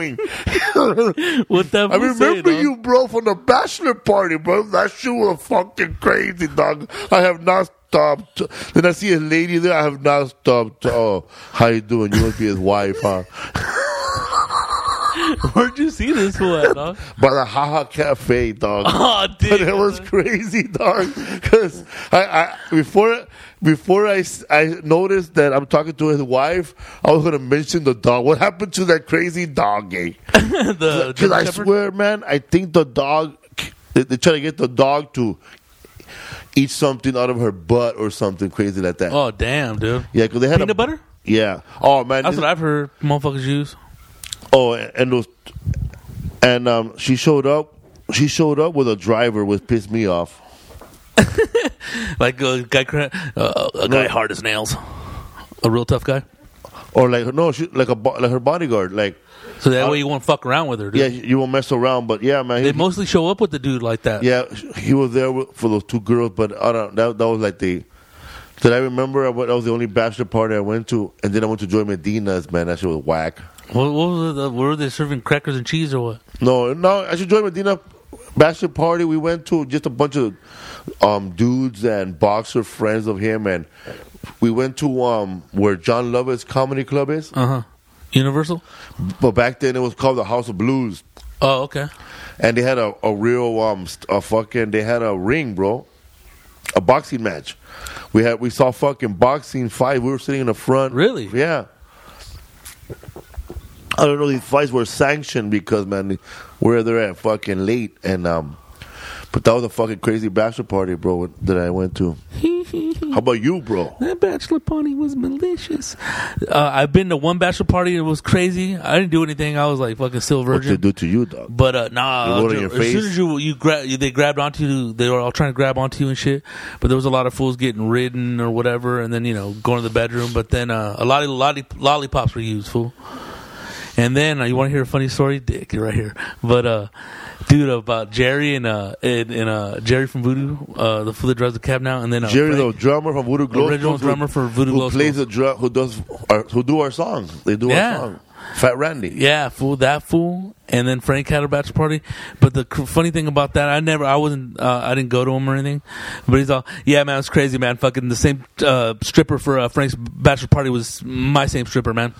What the? I remember you, bro, from the bachelor party, bro. That shit was fucking crazy, dog. I have not stopped. Then I see a lady there. I have not stopped. Oh, how you doing? You must be his wife, huh? Where'd you see this one, dog? By the Haha Cafe, dog. Oh, dude. But it was crazy, dog. Because before I noticed that I'm talking to his wife, I was going to mention the dog. What happened to that crazy dog, eh? Because I swear, man, I think the dog, they try to get the dog to eat something out of her butt or something crazy like that. Oh, damn, dude. Yeah, because they had peanut butter? Yeah. Oh, man. That's what I've heard motherfuckers use. Oh, and she showed up. She showed up with a driver, which pissed me off. Like a guy hard as nails, a real tough guy. Or like no, like her bodyguard, like. So that way you won't fuck around with her, dude. Yeah, you won't mess around. But yeah, man, they mostly show up with the dude like that. Yeah, he was there for those 2 girls, but I don't. That was like the. Did I remember? That was the only bachelor party I went to, and then I went to Joy Medina's. Man, that shit was whack. What were they serving crackers and cheese or what? No. Actually, Joy Medina bachelor party we went to, just a bunch of dudes and boxer friends of him, and we went to where John Lovett's comedy club is. Universal. But back then it was called the House of Blues. Oh, okay. And they had a real they had a ring, bro. A boxing match. We saw fucking boxing fight. We were sitting in the front. Really? Yeah. I don't know, these fights were sanctioned because, man, we're there at fucking late. And but that was a fucking crazy bachelor party, bro, that I went to. How about you, bro? That bachelor party was malicious. I've been to one bachelor party. It was crazy. I didn't do anything. I was like fucking still virgin. What they do to you, dog? But nah, as soon as they grabbed onto you, they were all trying to grab onto you and shit. But there was a lot of fools getting ridden or whatever, and then going to the bedroom. But then a lot of lollipops were used, fool. And then you want to hear a funny story? Dick, you're right here. But dude, about Jerry and Jerry from Voodoo, the fool that drives the cab now, and then Jerry, the drummer from Voodoo Glow, original drummer for Voodoo Glow, who plays the drum, who do our songs. They do our song. Fat Randy. Yeah, fool, that fool. And then Frank had a bachelor party. But the funny thing about that, I didn't go to him or anything. But he's all, yeah, man, it's crazy, man. Fucking the same stripper for Frank's bachelor party was my same stripper, man.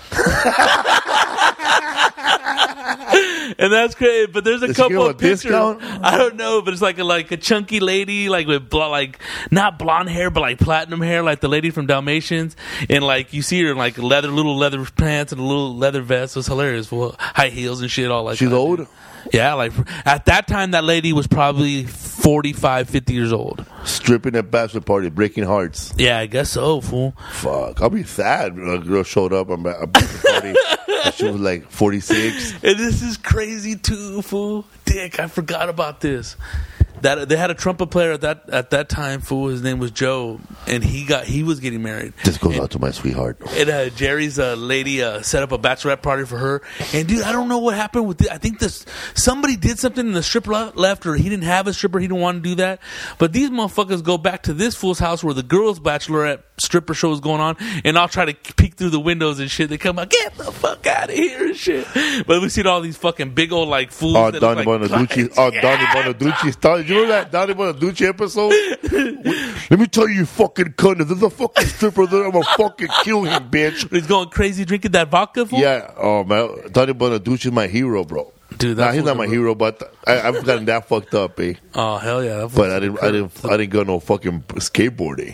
And that's great, but there's a couple of pictures. Discount? I don't know, but it's like a chunky lady, like with not blonde hair, but like platinum hair, like the lady from Dalmatians, and like you see her in like little leather pants and a little leather vest. It was hilarious, well, high heels and shit, all like. She's that, old. Dude. Yeah, like at that time, that lady was probably 45, 50 years old. Stripping at bachelor party, breaking hearts. Yeah, I guess so, fool. Fuck, I'll be sad when a girl showed up at a bachelor party. She was like 46. And this is crazy too, fool. Dick, I forgot about this. That they had a trumpet player at that time, fool. His name was Joe, and he was getting married. This goes out to my sweetheart. And Jerry's lady set up a bachelorette party for her. And dude, I don't know what happened with it. I think somebody did something and the stripper left, or he didn't have a stripper. He didn't want to do that. But these motherfuckers go back to this fool's house where the girls' bachelorette stripper show is going on, and I'll try to peek through the windows and shit. They come out, get the fuck out of here and shit. But we seen all these fucking big old like fools. Donnie Bonaducci. Donnie Bonaducci started. You remember that Donnie Bonaducci episode? Let me tell you, fucking cunt. If there's a fucking stripper there, I'm gonna fucking kill him, bitch. He's going crazy drinking that vodka, fool? Yeah. Oh man, Donnie Bonaducci is my hero, bro. Dude, he's not my hero, but I've gotten that fucked up, eh? Oh hell yeah! But I didn't go no fucking skateboarding.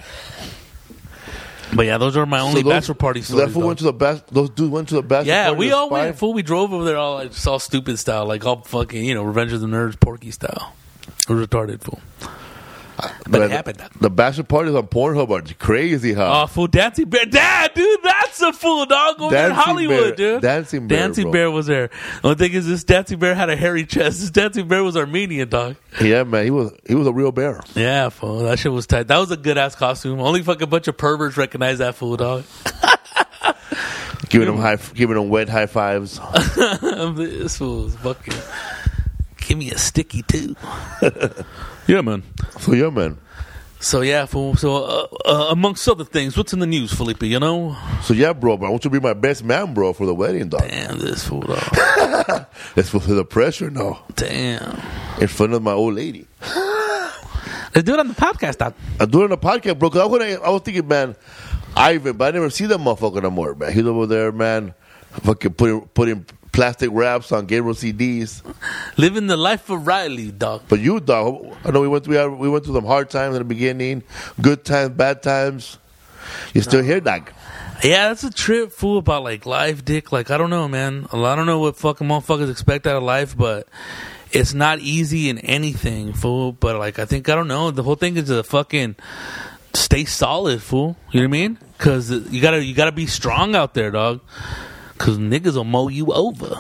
But yeah, those are my only bachelor party stories. That fool went to the those dudes went to the bachelor party. Yeah, we all went. Fool, we drove over there all stupid style, like all fucking Revenge of the Nerds, Porky style. We're retarded, fool. But it happened. The bachelor parties on Pornhub are crazy, huh? Oh, fool, Dancing Bear, dude, that's a fool, dog. Over in Hollywood, dude. Dancing Bear was there. The only thing is, this Dancing Bear had a hairy chest. This Dancing Bear was Armenian, dog. Yeah, man, he was a real bear. Yeah, fool, that shit was tight. That was a good ass costume. Only fucking bunch of perverts recognize that fool, dog. Giving them wet high fives. This fool was fucking. Give me a sticky too. Yeah, man. So yeah, fool. So amongst other things, what's in the news, Felipe? So yeah, bro. But I want you to be my best man, bro, for the wedding, dog. Damn, this fool, dog. Let's fulfill the pressure now. Damn. In front of my old lady. Let's do it on the podcast, dog. I do it on the podcast, bro. Cause I was thinking, man, Ivan, but I never see that motherfucker no more, man. He's over there, man, fucking putting plastic wraps on Gabriel CDs. Living the life of Riley, dog. But you, dog, I know we went through some hard times in the beginning, good times, bad times. You're still here, dog. Yeah, that's a trip, fool, about like life, dick. Like, I don't know, man. I don't know what fucking motherfuckers expect out of life, but it's not easy in anything, fool. But like, I don't know. The whole thing is to fucking stay solid, fool. You know what I mean? Because you gotta be strong out there, dog. Because niggas will mow you over.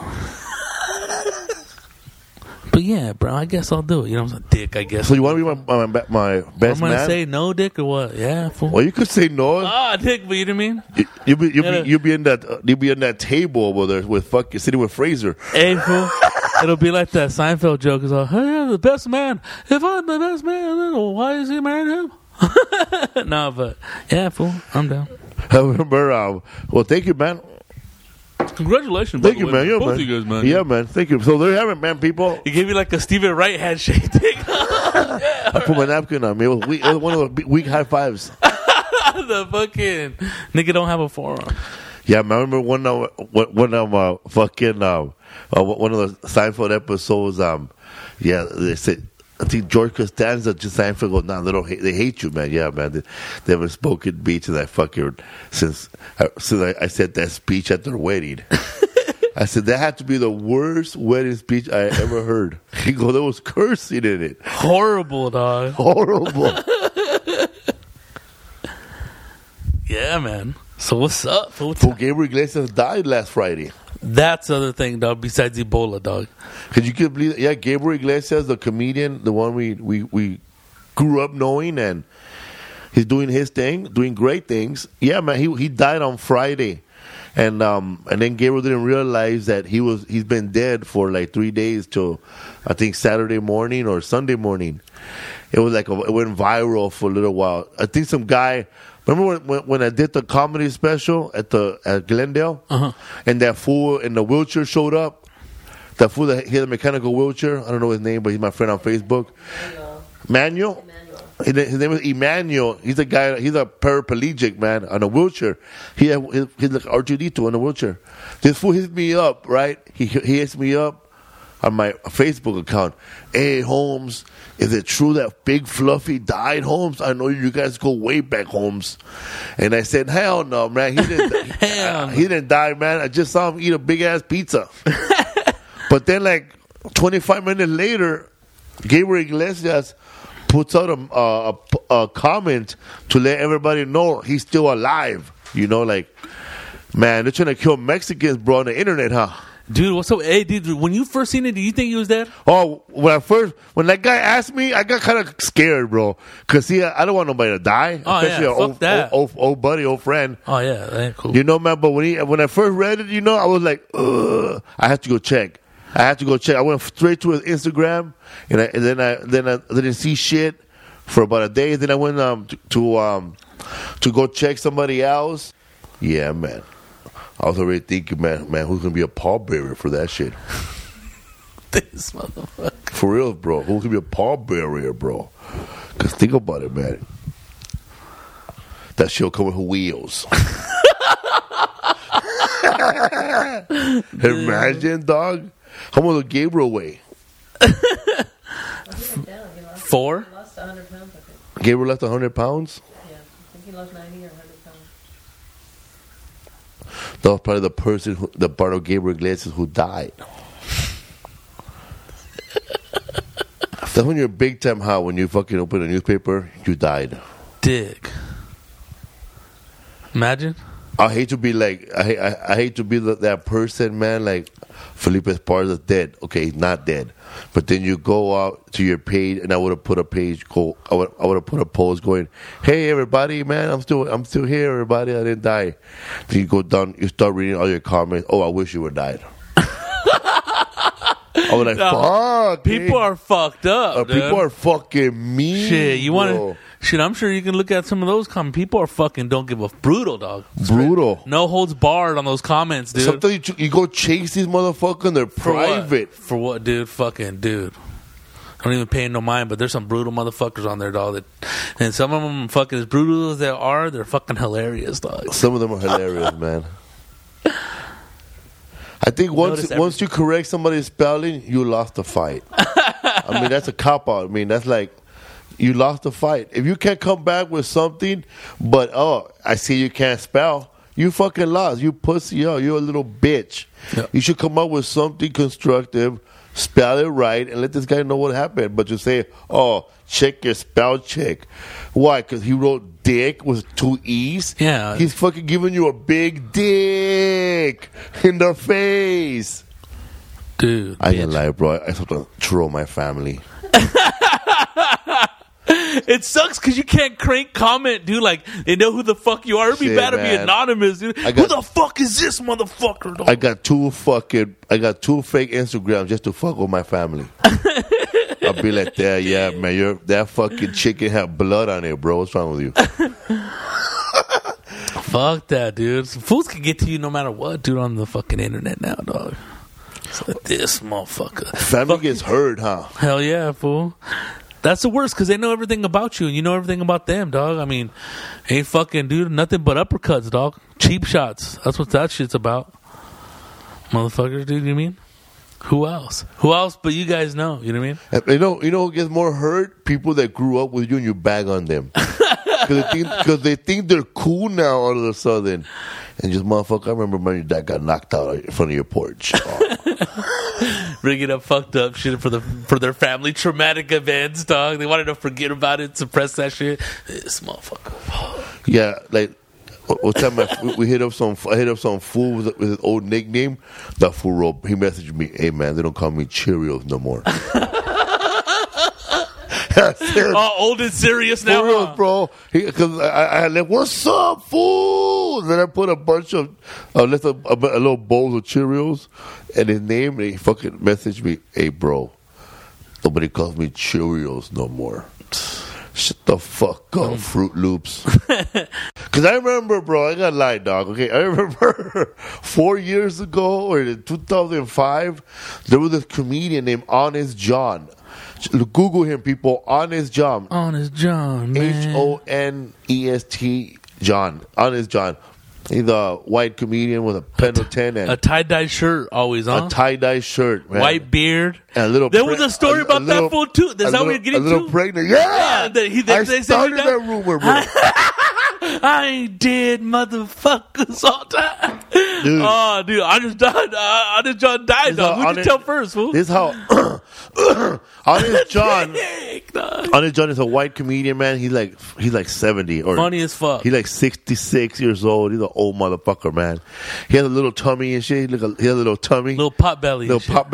But yeah, bro, I guess I'll do it. You know what I'm saying? Dick, I guess. So you want to be my best man? I'm going to say no, dick, or what? Yeah, fool. Well, you could say no. Dick, but you know what I mean? You'll be in that table over there with fucking sitting with Fraser. Hey, fool. It'll be like that Seinfeld joke. It's like, hey, I'm the best man. If I'm the best man, then why is he marrying him? No, but yeah, fool. I'm down. I remember, well, thank you, man. Congratulations. Thank you, man. Yeah, both man. You guys, man. Yeah, man. Thank you. So there you have it, man, people. He gave me like a Stephen Wright handshake. Yeah. I put my napkin on me. It was one of the weak high fives. The fucking nigga don't have a forearm. Yeah, man. I remember one of one of the Seinfeld episodes. Yeah, they said, I think George Costanza just Seinfeld goes, nah, they hate you, man. Yeah, man. They haven't spoken beach and I fucking since I said that speech at their wedding. I said that had to be the worst wedding speech I ever heard. He goes, there was cursing in it. Horrible, dog. Horrible. Yeah, man. So what's up? Fool, Gabriel Iglesias died last Friday. That's the other thing, dog, besides Ebola, dog. Because you could believe it. Yeah, Gabriel Iglesias, the comedian, the one we grew up knowing, and he's doing his thing, doing great things. Yeah, man, he died on Friday. And then Gabriel didn't realize that he's been dead for like 3 days till I think Saturday morning or Sunday morning. It was like it went viral for a little while. I think some guy. Remember when I did the comedy special at Glendale, and that fool in the wheelchair showed up. That fool that he had a mechanical wheelchair. I don't know his name, but he's my friend on Facebook. Manuel. His name is Emmanuel. He's a guy. He's a paraplegic man on a wheelchair. He's like R2D2 on a wheelchair. This fool hits me up, right? He hits me up on my Facebook account. Hey, Holmes, is it true that Big Fluffy died, Holmes? I know you guys go way back, Holmes. And I said, hell no, man. He didn't die, man. I just saw him eat a big ass pizza. But then, like 25 minutes later, Gabriel Iglesias puts out a comment to let everybody know he's still alive. You know, like, man, they're trying to kill Mexicans, bro, on the internet, huh? Dude, what's up? Hey, dude, when you first seen it, do you think he was dead? Oh, when that guy asked me, I got kind of scared, bro. Because, I don't want nobody to die. Oh, especially an old buddy, old friend. Oh, yeah, that ain't cool. You know, man, but when I first read it, I was like, ugh. I had to go check. I went straight to his Instagram, and then I didn't see shit for about a day. Then I went to go check somebody else. Yeah, man. I was already thinking, man, who's gonna be a pallbearer for that shit? This motherfucker. For real, bro. Who's gonna be a pallbearer, bro? Because think about it, man. That shit'll come with wheels. Imagine, dog. How much will Gabriel weigh? 4? He lost 100 pounds, I think. Gabriel lost 100 pounds? Yeah, I think he lost 90 or 100 pounds. That was probably the part of Gabriel Iglesias who died. That's when you're big time hot. When you fucking open a newspaper, you died. Dick. Imagine. I hate to be like, I hate to be that person, man. Like Felipe Esparza's dead. Okay, he's not dead. But then you go out to your page, and I would have put a I would have put a post going, "Hey everybody, man, I'm still here, everybody. I didn't die." Then you go down, you start reading all your comments. Oh, I wish you would died. I was like, fuck. People are fucked up. People are fucking mean. Shit, you want to? Shit, I'm sure you can look at some of those comments. People are fucking don't give a brutal, dog. Brutal. No holds barred on those comments, dude. Sometimes you go chase these motherfuckers and they're private. For what, dude? Fucking dude. I don't even pay no mind, but there's some brutal motherfuckers on there, dog. And some of them fucking as brutal as they are, they're fucking hilarious, dog. Some of them are hilarious, man. I think once you correct somebody's spelling, you lost the fight. I mean, that's a cop-out. I mean, that's like, you lost the fight. If you can't come back with something, but, I see you can't spell, you fucking lost. You pussy, you're a little bitch. Yep. You should come up with something constructive, spell it right, and let this guy know what happened. But you say, check your spell check. Why? Because he wrote dick with 2 E's? Yeah. He's fucking giving you a big dick in the face. Dude. I ain't lie, bro. I have to troll my family. It sucks because you can't crank comment, dude. Like, they know who the fuck you are. It'd be better to be anonymous, dude. Who the fuck is this motherfucker, dog? I got two fake Instagrams just to fuck with my family. I'll be like, yeah, man, that fucking chicken had blood on it, bro. What's wrong with you? Fuck that, dude. Some fools can get to you no matter what, dude, on the fucking internet now, dog. So this motherfucker. Family gets hurt, huh? Hell yeah, fool. That's the worst because they know everything about you and you know everything about them, dog. I mean, ain't fucking, dude, nothing but uppercuts, dog. Cheap shots. That's what that shit's about. Motherfuckers, dude, you mean? Who else? Who else but you guys know? You know what I mean? You know who gets more hurt? People that grew up with you and you bag on them. Because they think they're cool now all of a sudden. And just, motherfucker, I remember when your dad got knocked out in front of your porch. Bringing up fucked up shit for their family traumatic events, dog. They wanted to forget about it, suppress that shit. This motherfucker. Yeah, like One time we hit up some fool with his old nickname. That fool he messaged me, "Hey man, they don't call me Cheerios no more." Old and serious now, Cheerios, bro. Because I had like, "What's up, fool?" Then I put a bunch of a little bowls of Cheerios and his name, and he fucking messaged me, "Hey bro, nobody calls me Cheerios no more." Shut the fuck up, Fruit Loops. Because I remember, bro, I got to lie, dog. Okay, I remember 4 years ago, or in 2005, there was this comedian named Honest John. Google him, people. Honest John. Honest John, man. Honest John. Honest John. He's a white comedian with a pen of 10 and a tie-dye shirt always, huh? A tie-dye shirt, man. White beard. And a little there was a story about that fool, too. That's how we're getting to. A little pregnant. Yeah! I started that rumor, bro. I ain't dead, motherfuckers, all time. Dude. Oh, dude, Honest John died, dog. Who'd you tell first, fool? This is how Honest John is a white comedian, man. He's like 70 or funny as fuck. He's like 66 years old. He's an old motherfucker, man. He has a little tummy and shit. He has a little tummy, little pot belly,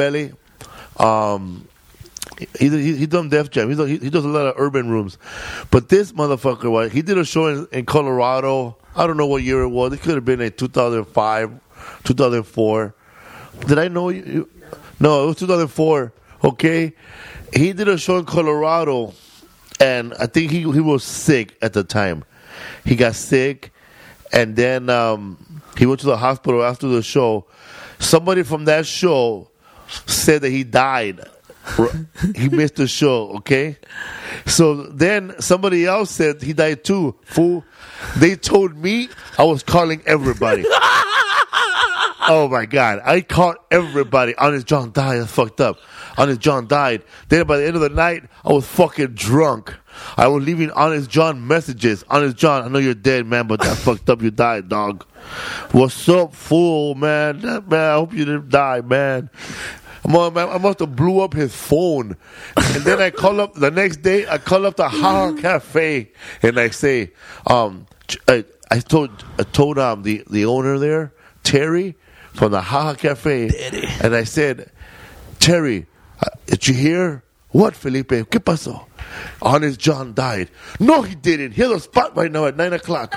He done Def Jam. He does a lot of urban rooms. But this motherfucker, he did a show in Colorado. I don't know what year it was. It could have been in 2005, 2004. Did I know you? No, it was 2004. Okay. He did a show in Colorado, and I think he was sick at the time. He got sick, and then he went to the hospital after the show. Somebody from that show said that he died. He missed the show, okay? So then somebody else said he died too, fool. They told me. I was calling everybody. Oh my God. I called everybody. Honest John died. That's fucked up. Honest John died. Then by the end of the night, I was fucking drunk. I was leaving Honest John messages. Honest John, I know you're dead, man, but that's fucked up. You died, dog. What's up, fool, man? Man, I hope you didn't die, man. I must have blew up his phone. And then I call up the next day. I call up the Haha Cafe and I say, I told the owner there, Terry from the Haha Cafe, Daddy. And I said, Terry, did you hear? What, Felipe? ¿Qué pasó? Honest John died. No, he didn't. He has a spot right now at 9:00.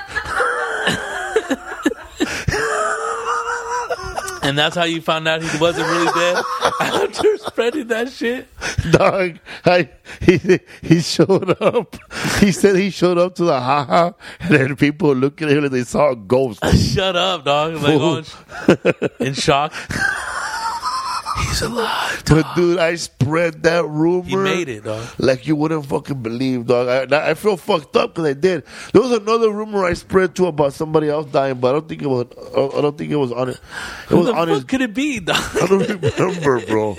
And that's how you found out he wasn't really dead? After spreading that shit? Dog, he showed up. He said he showed up to the Haha, and then people looked at him and they saw a ghost. Shut up, dog. Like, in shock. He's alive, dog. But dude, I spread that rumor. You made it, dog. Like you wouldn't fucking believe, dog. I feel fucked up because I did. There was another rumor I spread too about somebody else dying, but I don't think it was on it. It was on his. What could it be, dog? I don't remember, bro.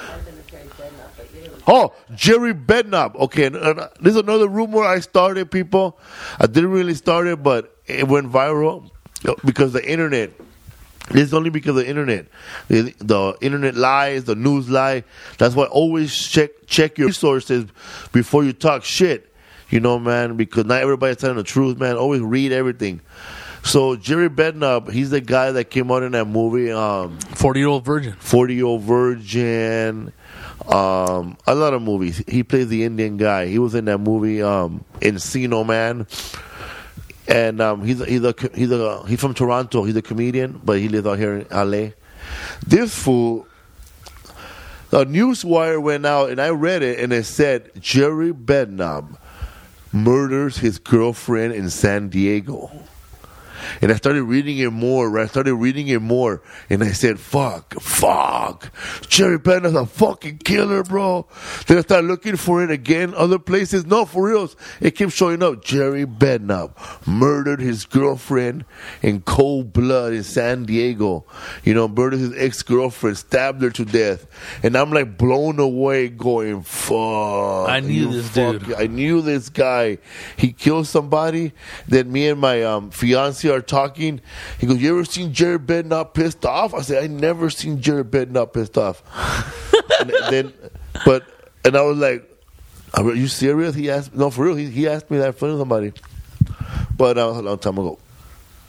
Oh, Jerry Bednob. Okay, there's another rumor I started, people. I didn't really start it, but it went viral because the internet. It's only because of the internet. The internet lies, the news lie. That's why always check your resources before you talk shit. You know, man, because not everybody's telling the truth, man. Always read everything. So Jerry Bednob, he's the guy that came out in that movie, 40-Year-Old Virgin. 40-Year-Old Virgin. A lot of movies. He plays the Indian guy. He was in that movie, Encino Man. And he's from Toronto. He's a comedian, but he lives out here in LA. This fool, the Newswire went out, and I read it, and it said Jerry Bednob murders his girlfriend in San Diego. And I started reading it more, and I said, fuck, Jerry Bednob's a fucking killer, bro. Then I started looking for it again, other places. No, for reals, it kept showing up. Jerry Bednob murdered his girlfriend in cold blood in San Diego. You know, murdered his ex-girlfriend, stabbed her to death. And I'm like blown away going, fuck. I knew this dude. I knew this guy. He killed somebody. Then me and my fiance are talking. He goes, you ever seen Jerry Bednob pissed off? I said, I never seen Jerry Bednob pissed off. and I was like, are you serious? He asked, no, for real. He asked me that in front of somebody. But a long time ago.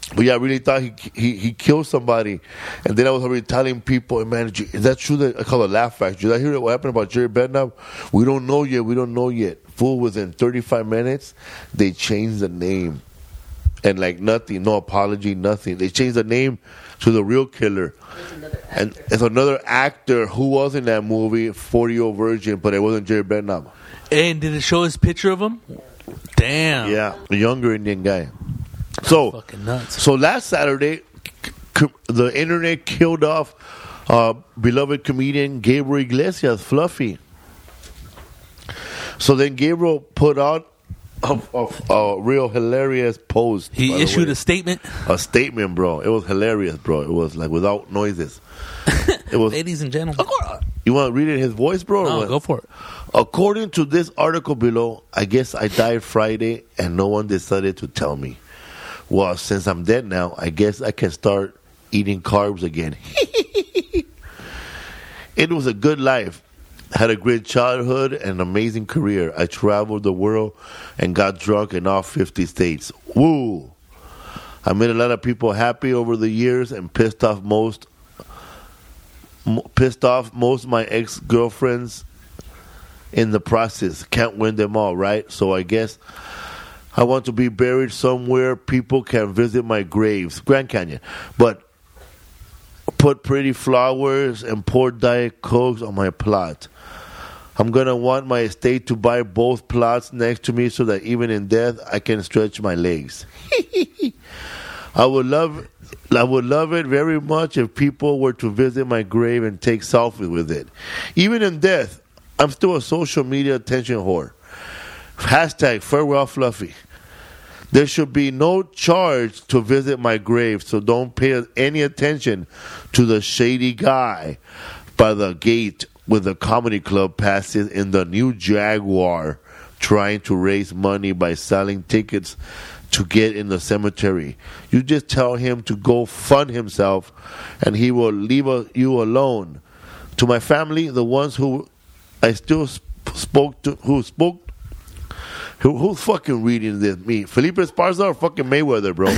But yeah, I really thought he killed somebody. And then I was already telling people, man, is that true? That I call it Laugh Factory. Did I hear what happened about Jerry Bednar? We don't know yet. Fool, within 35 minutes, they changed the name. And like nothing, no apology, nothing. They changed the name to the real killer. And it's another actor who was in that movie, 40-year-old virgin, but it wasn't Jerry Bednar. And did it show his picture of him? Damn. Yeah, a younger Indian guy. So, fucking nuts. So last Saturday, the internet killed off beloved comedian Gabriel Iglesias, Fluffy. So then Gabriel put out a real hilarious post. He issued a statement? A statement, bro. It was hilarious, bro. It was like without noises. It was. Ladies and gentlemen. You want to read it in his voice, bro? No, go for it. According to this article below, I guess I died Friday and no one decided to tell me. Well, since I'm dead now, I guess I can start eating carbs again. It was a good life. Had a great childhood and an amazing career. I traveled the world and got drunk in all 50 states. Woo! I made a lot of people happy over the years and pissed off most of my ex-girlfriends in the process. Can't win them all, right? So I guess I want to be buried somewhere people can visit my graves. Grand Canyon. But put pretty flowers and pour Diet Cokes on my plot. I'm going to want my estate to buy both plots next to me so that even in death I can stretch my legs. I would love it very much if people were to visit my grave and take selfies with it. Even in death, I'm still a social media attention whore. Hashtag farewell Fluffy. There should be no charge to visit my grave, so don't pay any attention to the shady guy by the gate with the comedy club passes in the new Jaguar trying to raise money by selling tickets to get in the cemetery. You just tell him to go fund himself and he will leave you alone. To my family, the ones who I still spoke to, who's fucking reading this? Me? Felipe Esparza or fucking Mayweather, bro?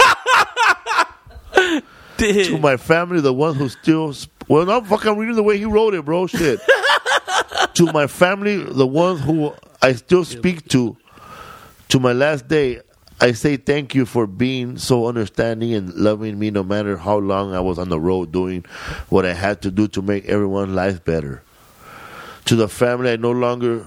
To my family, the ones who still... Well, I'm fucking reading the way he wrote it, bro. Shit. To my family, the ones who I still speak to my last day, I say thank you for being so understanding and loving me no matter how long I was on the road doing what I had to do to make everyone's life better. To the family I no longer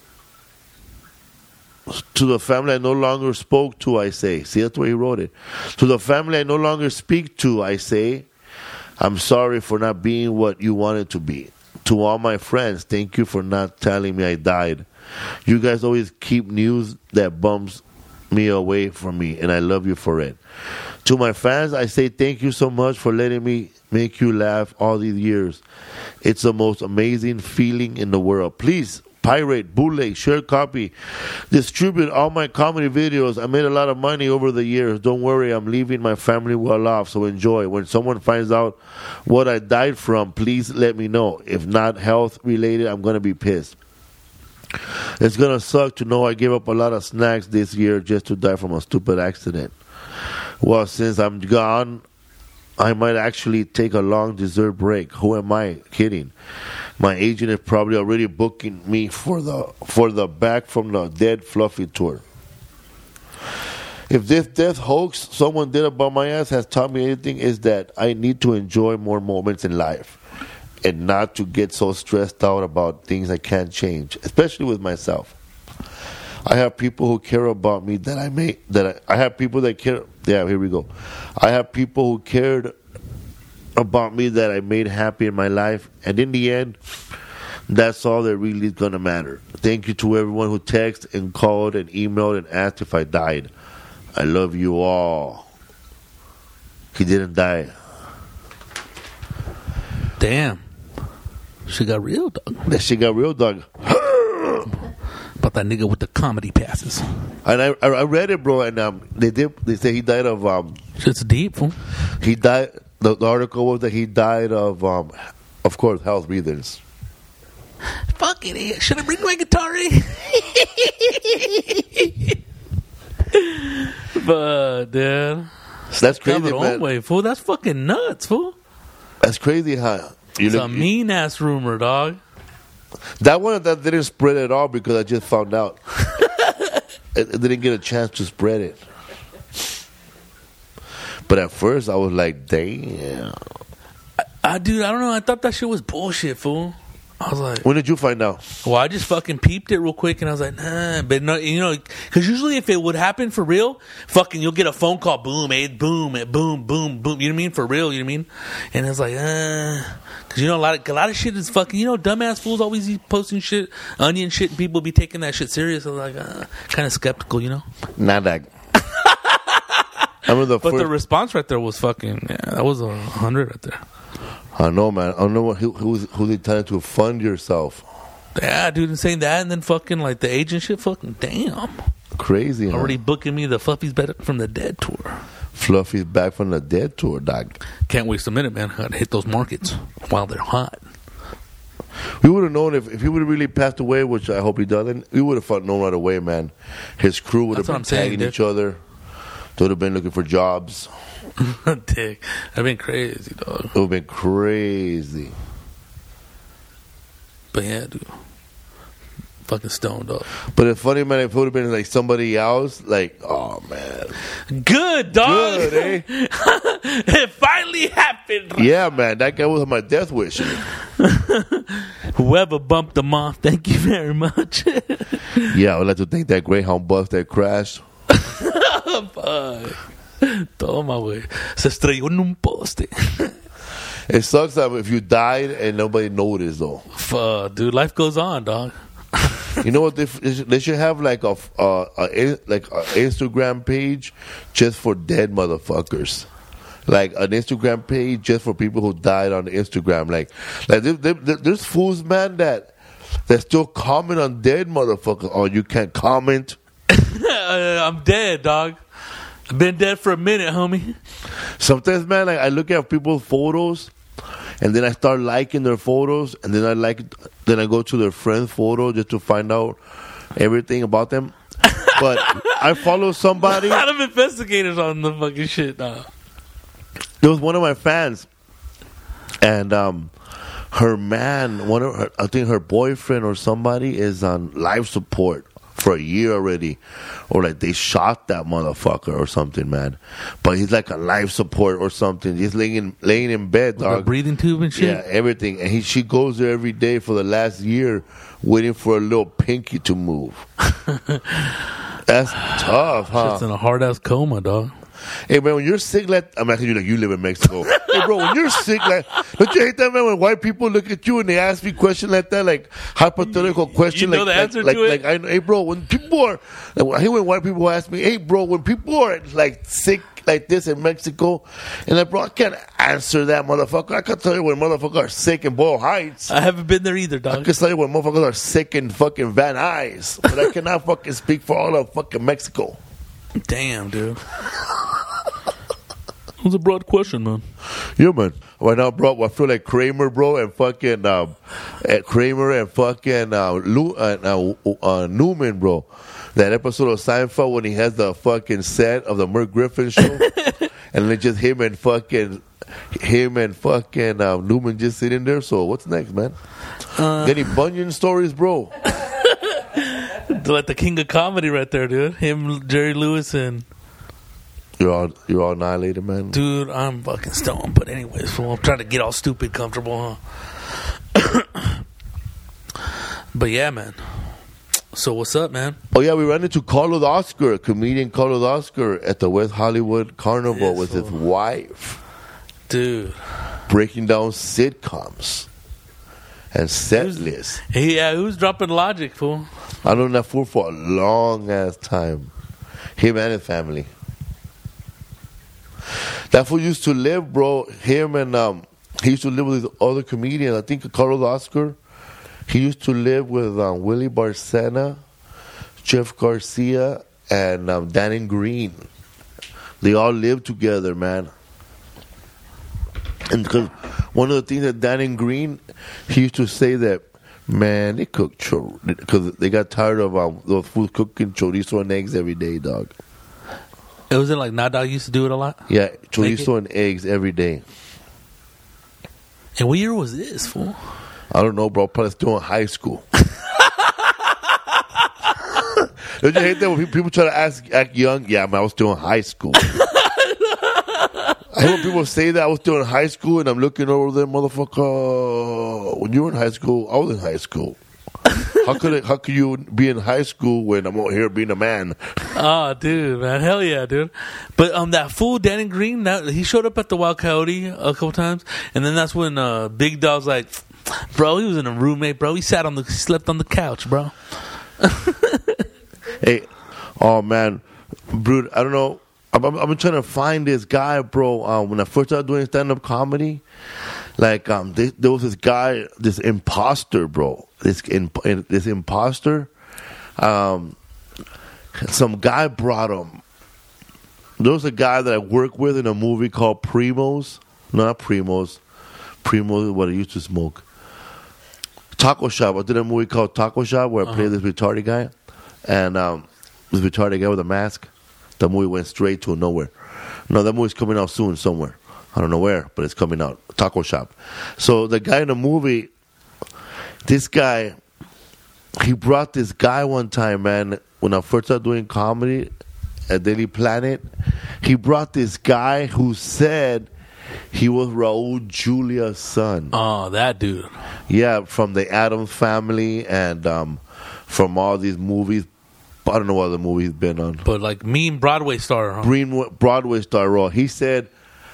spoke to, I say. See, that's where he wrote it. To the family I no longer speak to, I say, I'm sorry for not being what you wanted to be. To all my friends, thank you for not telling me I died. You guys always keep news that bums me away from me, and I love you for it. To my fans, I say thank you so much for letting me make you laugh all these years. It's the most amazing feeling in the world. Please, pirate, bootleg, share copy, distribute all my comedy videos. I made a lot of money over the years. Don't worry, I'm leaving my family well off, so enjoy. When someone finds out what I died from, please let me know. If not health related, I'm going to be pissed. It's going to suck to know I gave up a lot of snacks this year just to die from a stupid accident. Well, since I'm gone, I might actually take a long dessert break. Who am I kidding? My agent is probably already booking me for the Back from the Dead Fluffy tour. If this death hoax someone did about my ass has taught me anything, is that I need to enjoy more moments in life and not to get so stressed out about things I can't change, especially with myself. I have people who care about me I have people that care. Yeah, here we go. I have people who cared about me that I made happy in my life, and in the end, that's all that really is going to matter. Thank you to everyone who texted and called and emailed and asked if I died. I love you all. He didn't die. Damn. She got real, dog. That shit got real, dog. About that nigga with the comedy passes. And I read it, bro, and they say he died of It's deep, fool. He died. The article was that he died of course, health reasons. Fucking it. Should I bring my guitar in? But, dude, That's crazy, man. Way, fool. That's fucking nuts, fool. That's crazy, huh? It's a mean ass rumor, dog. That one that didn't spread at all because I just found out. It didn't get a chance to spread it. But at first, I was like, damn. Dude, I don't know. I thought that shit was bullshit, fool. I was like, when did you find out? Well, I just fucking peeped it real quick, and I was like, nah. But no, you know, because usually if it would happen for real, fucking, you'll get a phone call, boom, boom, boom, boom, boom. You know what I mean? For real, you know what I mean? And it's like, because you know a lot of shit is fucking. You know, dumbass fools always be posting shit, onion shit, and people be taking that shit serious. I was like, kind of skeptical, you know? Not that. But the response right there was fucking. Yeah, that was 100 right there. I know, man. I don't know who they trying to fund yourself. Yeah, dude, and saying that, and then fucking like the agent shit. Fucking damn, crazy. Huh? Already booking me the Fluffy's Back from the Dead tour. Fluffy's Back from the Dead tour, dog. Can't waste a minute, man. Gotta hit those markets while they're hot. We would have known if he would have really passed away, which I hope he doesn't. We would have known right away, man. His crew would have been tagging each other. They would have been looking for jobs. Dick. That'd been crazy, dog. It would have been crazy. But yeah, dude. Fucking stoned, dog. But it's funny, man, if it would have been like somebody else, like, oh, man. Good, dog. Good, eh? It finally happened. Yeah, man. That guy was my death wish. Whoever bumped them off, thank you very much. Yeah, I would like to thank that Greyhound bus that crashed. Fuck. Toma, güey. Se estrelló en un poste. It sucks that if you died and nobody noticed, though. Fuck, dude. Life goes on, dog. You know what? They should have like a Instagram page just for dead motherfuckers. Like an Instagram page just for people who died on Instagram. Like there's fools, man, that still comment on dead motherfuckers. Oh, you can't comment. I'm dead, dog. I've been dead for a minute, homie. Sometimes, man, like I look at people's photos, and then I start liking their photos, and then I go to their friend's photo just to find out everything about them. But I follow somebody. A lot of investigators on the fucking shit now. There was one of my fans, and her man, I think her boyfriend or somebody is on life support for a year already, or like they shot that motherfucker or something, man. But he's like a life support or something. He's laying in bed, dog. With a breathing tube and shit. Yeah, everything. And she goes there every day for the last year, waiting for a little pinky to move. That's tough, huh? Shit's in a hard ass coma, dog. Hey, man, when you're sick I'm asking you like you live in Mexico. Hey, bro, when you're sick, like, don't you hate that, man, when white people look at you and they ask me questions like that, like hypothetical question, you know the answer to it? Like, hey, bro, when people are, I hear when white people ask me, hey, bro, when people are like sick like this in Mexico, and like, bro, I can't answer that, motherfucker. I can tell you when motherfuckers are sick in Boyle Heights. I haven't been there either, dog. I can tell you when motherfuckers are sick in fucking Van Nuys, but I cannot fucking speak for all of fucking Mexico. Damn, dude. It was a broad question, man. Yeah, man. Right now, bro, I feel like Kramer, bro, and fucking Kramer and fucking Newman, bro. That episode of Seinfeld when he has the fucking set of the Merv Griffin show, and it's just him and fucking Newman just sitting there. So what's next, man? Any Bunyan stories, bro? Like the king of comedy, right there, dude. Him, Jerry Lewis, and. You're all annihilated, man. Dude, I'm fucking stoned. But anyways, fool, I'm trying to get all stupid comfortable, huh? But yeah, man. So what's up, man? Oh yeah, we ran into Carlos Oscar, comedian Carlos Oscar, at the West Hollywood Carnival with his wife. Dude. Breaking down sitcoms and set lists. Yeah, who's dropping Logic, fool? I known that fool for a long ass time. Him and his family. That fool used to live, bro. Him and he used to live with his other comedians. I think Carlos Oscar. He used to live with Willie Barcena, Jeff Garcia, and Danny Green. They all lived together, man. And because one of the things that Danny Green, he used to say that, man, they cook because they got tired of those fools cooking chorizo and eggs every day, dog. It wasn't like Nada used to do it a lot? Yeah, chorizo and eggs every day. And what year was this, fool? I don't know, bro. Probably still in high school. Don't you hate that when people try to act young? Yeah, man, I was still in high school. I hate when people say that I was still in high school and I'm looking over there, motherfucker. When you were in high school, I was in high school. How could you be in high school when I'm out here being a man? Oh, dude, man. Hell yeah, dude. But that fool, Danny Green, he showed up at the Wild Coyote a couple times. And then that's when Big Dog's like, bro, he was in a roommate, bro. He slept on the couch, bro. Hey, oh, man. Brood, I don't know. I've been trying to find this guy, bro. When I first started doing stand-up comedy, like, there was this guy, this imposter, bro. This imposter, some guy brought him. There was a guy that I worked with in a movie called Primos. No, not Primos. Primos is what I used to smoke. Taco Shop. I did a movie called Taco Shop where I played this retarded guy. And this retarded guy with a mask. The movie went straight to nowhere. No, that movie's coming out soon somewhere. I don't know where, but it's coming out. Taco Shop. So the guy in the movie, this guy, he brought this guy one time, man, when I first started doing comedy at Daily Planet. He brought this guy who said he was Raul Julia's son. Oh, that dude. Yeah, from the Addams Family and from all these movies. I don't know what other movie he's been on. But like mean Broadway star. Huh? Broadway star, Raul. He said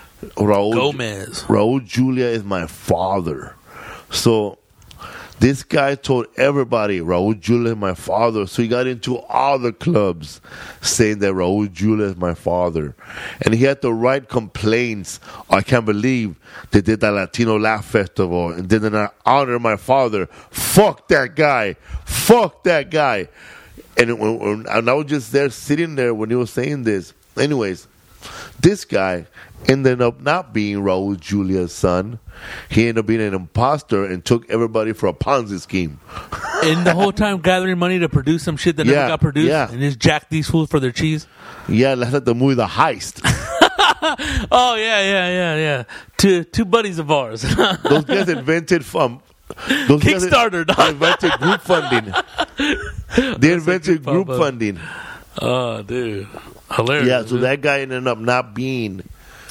Raul Julia is my father. So this guy told everybody Raul Julia is my father. So he got into all the clubs saying that Raul Julia is my father. And he had to write complaints. I can't believe they did that Latino Laugh Festival and did not honor my father. Fuck that guy. Fuck that guy. And I was just there sitting there when he was saying this. Anyways, this guy ended up not being Raul Julia's son. He ended up being an imposter and took everybody for a Ponzi scheme. And the whole time gathering money to produce some shit that never got produced and just jack these fools for their cheese. Yeah, that's like the movie The Heist. Oh, yeah. Two buddies of ours. Those guys invented Kickstarter. They invented group funding. They invented group funding. Oh, dude. Hilarious. Yeah, so that guy ended up not being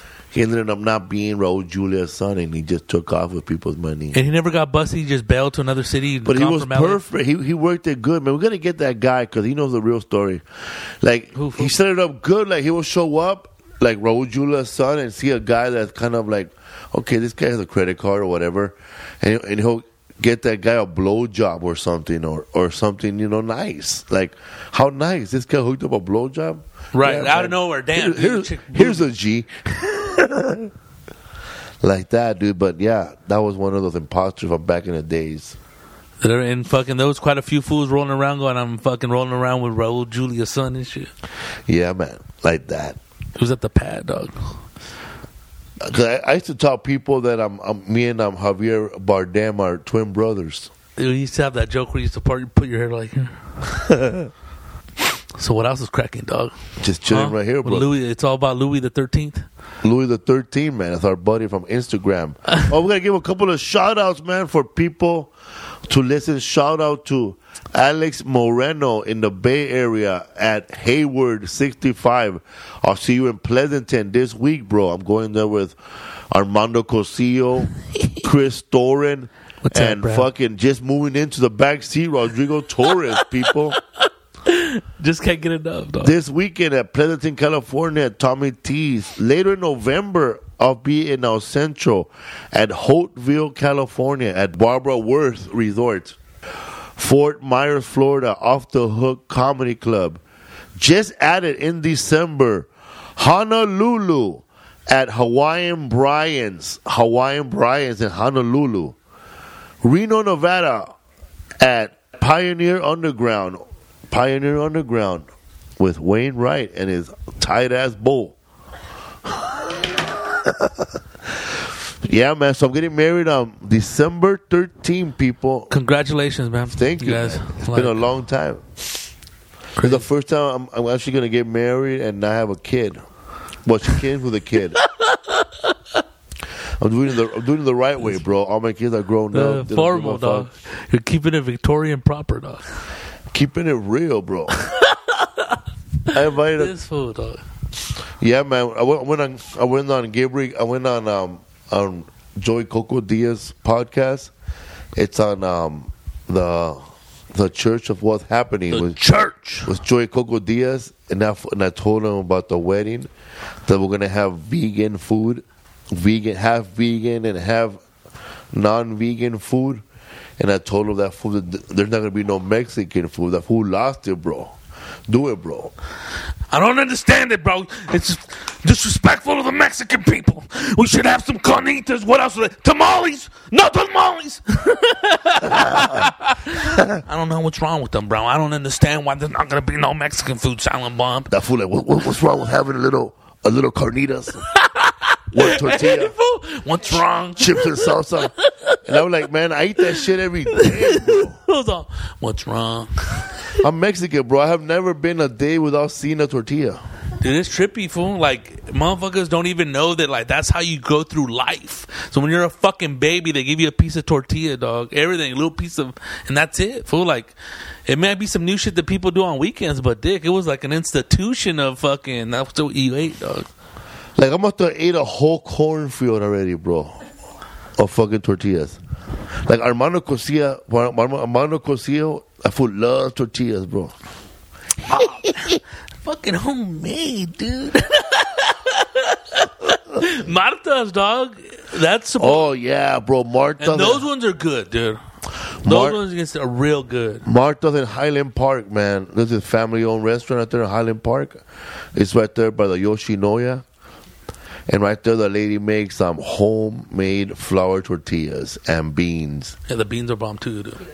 Raul Julia's son, and he just took off with people's money. And he never got busted. He just bailed to another city. But he was perfect. He worked it good, man. We're going to get that guy because he knows the real story. Like, he set it up good. Like, he will show up, like Raul Julia's son, and see a guy that's kind of like, okay, this guy has a credit card or whatever, and he'll get that guy a blowjob or something, or something, nice. Like, how nice. This guy hooked up a blowjob? Right, out of nowhere. Damn. Here's a G. Like that, dude. But yeah, that was one of those imposters from back in the days. And fucking, there was quite a few fools rolling around going, I'm fucking rolling around with Raul Julia's son and shit. Yeah, man. Like that. It was at the pad, dog. Cause I used to tell people that me and Javier Bardem are twin brothers. You used to have that joke where you used to put your hair like here. So what else is cracking, dog? Just chilling right here, bro. It's all about Louis the 13th. Louis the 13th, man. That's our buddy from Instagram. We're going to give a couple of shout-outs, man, for people to listen. Shout-out to Alex Moreno in the Bay Area at Hayward 65. I'll see you in Pleasanton this week, bro. I'm going there with Armando Cosillo, Chris Thorin, and fucking just moving into the back seat, Rodrigo Torres, people. Just can't get enough, dog. This weekend at Pleasanton, California at Tommy T's. Later in November, I'll be in El Centro at Holtville, California at Barbara Worth Resort. Fort Myers, Florida, Off the Hook Comedy Club. Just added in December, Honolulu at Hawaiian Brian's in Honolulu. Reno, Nevada at Pioneer Underground with Wayne Wright and his tight-ass bull. Yeah, man. So I'm getting married on December 13th, people. Congratulations, man. Thank you, guys. man. It's been a long time. It's the first time I'm actually going to get married and not have a kid. Well, she came with a kid. I'm doing it the right way, bro. All my kids are grown up. Formal, dog. You're keeping it Victorian proper, dog. Keeping it real, bro. I invited this fool, dog. Yeah, man. I went on Gabriel. I went on Joey Coco Diaz podcast. It's on the Church of What's Happening. The church with Joey Coco Diaz, and I told him about the wedding that we're gonna have vegan food, half vegan and half non-vegan food, and I told him that food there's not gonna be no Mexican food. That food lost it, bro. Do it, bro. I don't understand it, bro. It's disrespectful to the Mexican people. We should have some carnitas. What else? Tamales? No tamales. I don't know what's wrong with them, bro. I don't understand why there's not going to be no Mexican food, Silent Bomb. That fool, like, what's wrong with having a little carnitas? What tortilla? What's wrong? Chips and salsa. And I was like, man, I eat that shit every day, bro. Hold on. What's wrong? I'm Mexican, bro. I have never been a day without seeing a tortilla. Dude, it's trippy, fool. Like, motherfuckers don't even know that, like, that's how you go through life. So when you're a fucking baby, they give you a piece of tortilla, dog. Everything, a little piece of, and that's it, fool. Like, it might be some new shit that people do on weekends, but, dick, it was like an institution of fucking, that's what you ate, dog. Like, I must have ate a whole cornfield already, bro, of fucking tortillas. Like, Armando Cosilla, I fool loves tortillas, bro. Oh, fucking homemade, dude. Marta's, dog. That's oh yeah, bro. Marta. And those ones are good, dude. Those ones are real good. Marta's in Highland Park, man. There's a family-owned restaurant out there in Highland Park. It's right there by the Yoshinoya. And right there, the lady makes some homemade flour tortillas and beans. Yeah, the beans are bomb too, dude.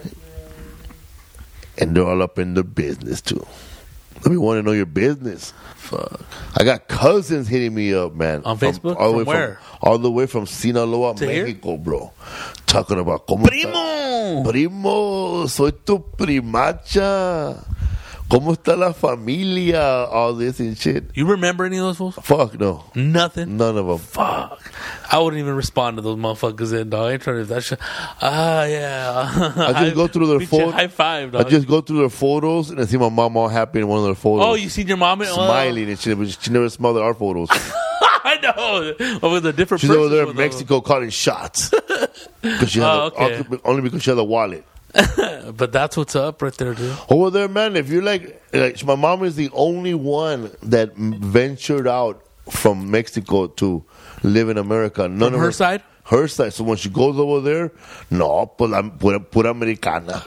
And they're all up in the business too. Let me want to know your business. Fuck. I got cousins hitting me up, man. On Facebook? From where? All the way from Sinaloa, to Mexico, here? Bro. Talking about Primo! Primo, soy tu primacha. ¿Cómo está la familia? All this and shit. You remember any of those fools? Fuck no. Nothing? None of them. Fuck. I wouldn't even respond to those motherfuckers in, dog. I ain't trying to that shit. Yeah. I just go through their photos. High five, dog. I just go through their photos and I see my mom all happy in one of their photos. Oh, you seen your mom? Smiling and shit, but she never smiled at our photos. I know. Oh, with a different She's person. over there in Mexico calling shots. She only because she had a wallet. But that's what's up right there, dude. Over there, man, if you're like my mom is the only one that ventured out from Mexico to live in America. None from of her side? Her side. So when she goes over there, no, pura americana.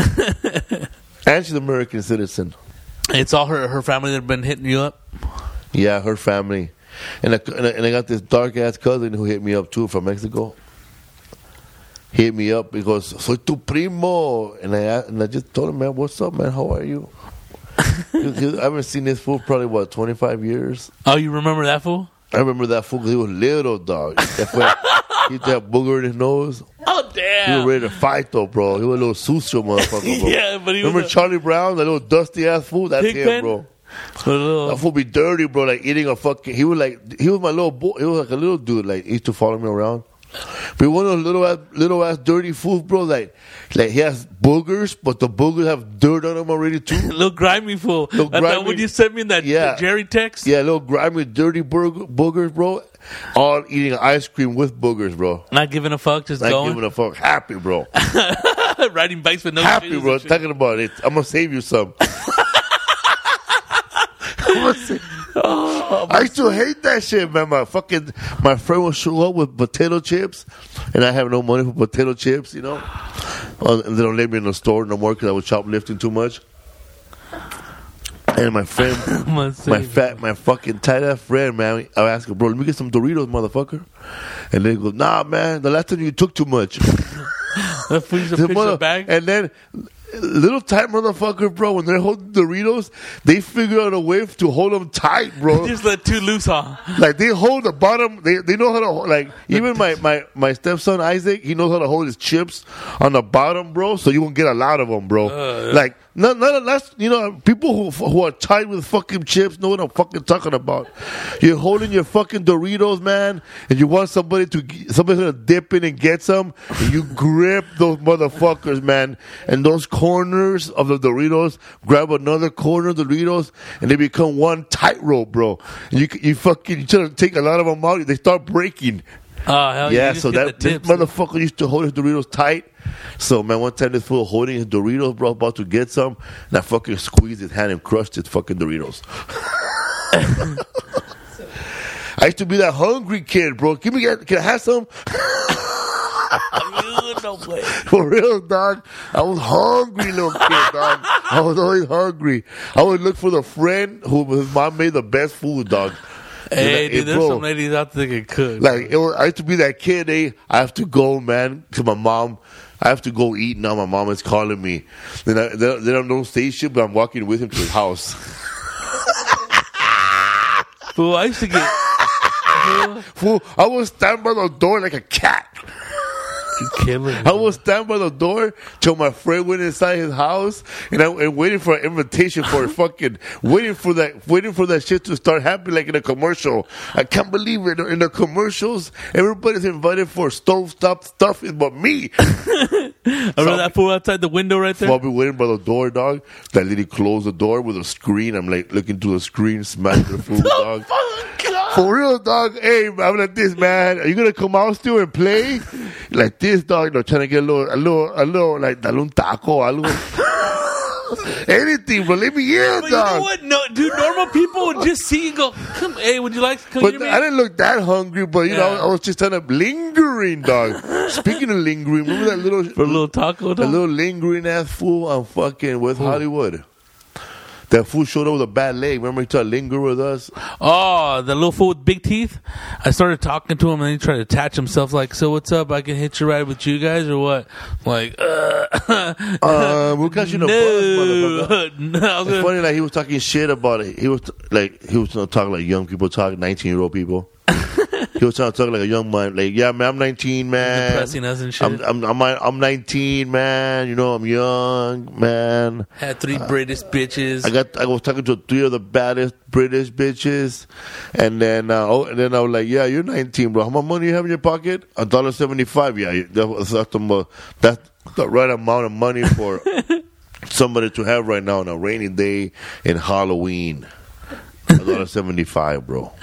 And she's an American citizen. It's all her family that have been hitting you up? Yeah, her family. And I got this dark-ass cousin who hit me up, too, from Mexico. Hit me up because soy tu primo, and I just told him, man, what's up, man? How are you? I haven't seen this fool probably 25 years. Oh, you remember that fool? I remember that fool because he was little, dog. He used to have booger in his nose. Oh damn! He was ready to fight though, bro. He was a little sucio motherfucker, bro. Yeah, but he remember Charlie Brown, that little dusty ass fool? That's him, bro. That fool be dirty, bro. Like eating a fucking. He was my little boy. He was like a little dude. Like he used to follow me around. But one of those little ass dirty fools, bro. Like he has boogers, but the boogers have dirt on them already too. Little grimy fool. That when you sent me that Jerry text. Yeah, little grimy, dirty boogers, bro. All eating ice cream with boogers, bro. Not giving a fuck, just going. Not giving a fuck. Happy, bro. Riding bikes with no happy, bro. Talking about it. I'm gonna save you some. I used to hate that shit, man. My friend would show up with potato chips, and I have no money for potato chips, you know. And they don't let me in the store no more because I was shoplifting too much. And my friend, my fucking tight ass friend, man, I asked him, bro, let me get some Doritos, motherfucker. And then he goes, nah, man, the last time you took too much. Bag. And then little tight motherfucker, bro, when they're holding Doritos, they figure out a way to hold them tight, bro. Just let too loose, huh? Like, they hold the bottom. They know how to hold, like, even my stepson, Isaac, he knows how to hold his chips on the bottom, bro, so you won't get a lot of them, bro. Like, That's people who are tied with fucking chips know what I'm fucking talking about. You're holding your fucking Doritos, man, and you want somebody's gonna dip in and get some, and you grip those motherfuckers, man, and those corners of the Doritos grab another corner of the Doritos, and they become one tightrope, bro. And you try to take a lot of them out, they start breaking. Oh, hell yeah! So this motherfucker used to hold his Doritos tight. So, man, one time this fool holding his Doritos, bro, about to get some, and I fucking squeezed his hand and crushed his fucking Doritos. I used to be that hungry kid, bro. Can I have some? For real, dog. I was hungry, little kid, dog. I was always hungry. I would look for the friend whose mom made the best food, dog. Hey, dude, there's some ladies out there that could cook. I used to be that kid, I have to go, man, to my mom. I have to go eat now. My mom is calling me. Then I don't say shit, but I'm walking with him to his house. Fool, I used to get... Fool, I would stand by the door like a cat. I would stand by the door till my friend went inside his house, and waiting for an invitation for waiting for that shit to start happening like in a commercial. I can't believe it. In the commercials, everybody's invited for stovetop stuff, but me. I remember that fool outside the window right there. I'll be waiting by the door, dog. That lady closed the door with a screen. I'm like looking through the screen, smacking the food, dog. For real, dog. Hey, I'm like this, man. Are you gonna come out still and play? Like this, dog. Trying to get a little, like, dale un taco, algo. Anything, bro. Let me in, dog. You know what? No, dude, normal people would just see you and go, come, hey, would you like to come but to me? I didn't look that hungry, but, you know, I was just kind of lingering, dog. Speaking of lingering, remember that little... For a little taco, dog? A little lingering-ass fool on fucking West Hollywood. That fool showed up with a bad leg. Remember he tried to linger with us? Oh, the little fool with big teeth? I started talking to him and he tried to attach himself like, so what's up? I can hitch a ride with you guys or what? Like, we'll catch you in a bus, motherfucker. No, it's funny, like, he was talking shit about it. He was talking like young people talk, 19-year-old people. He was trying to talk like a young man, like, yeah, man, I'm 19, man. Depressing us and shit. I'm 19, man. You know, I'm young, man. Had 3 British bitches. I was talking to 3 of the baddest British bitches, and then I was like, yeah, you're 19, bro. How much money you have in your pocket? $1.75. Yeah, that's the right amount of money for somebody to have right now on a rainy day in Halloween. $1.75, bro.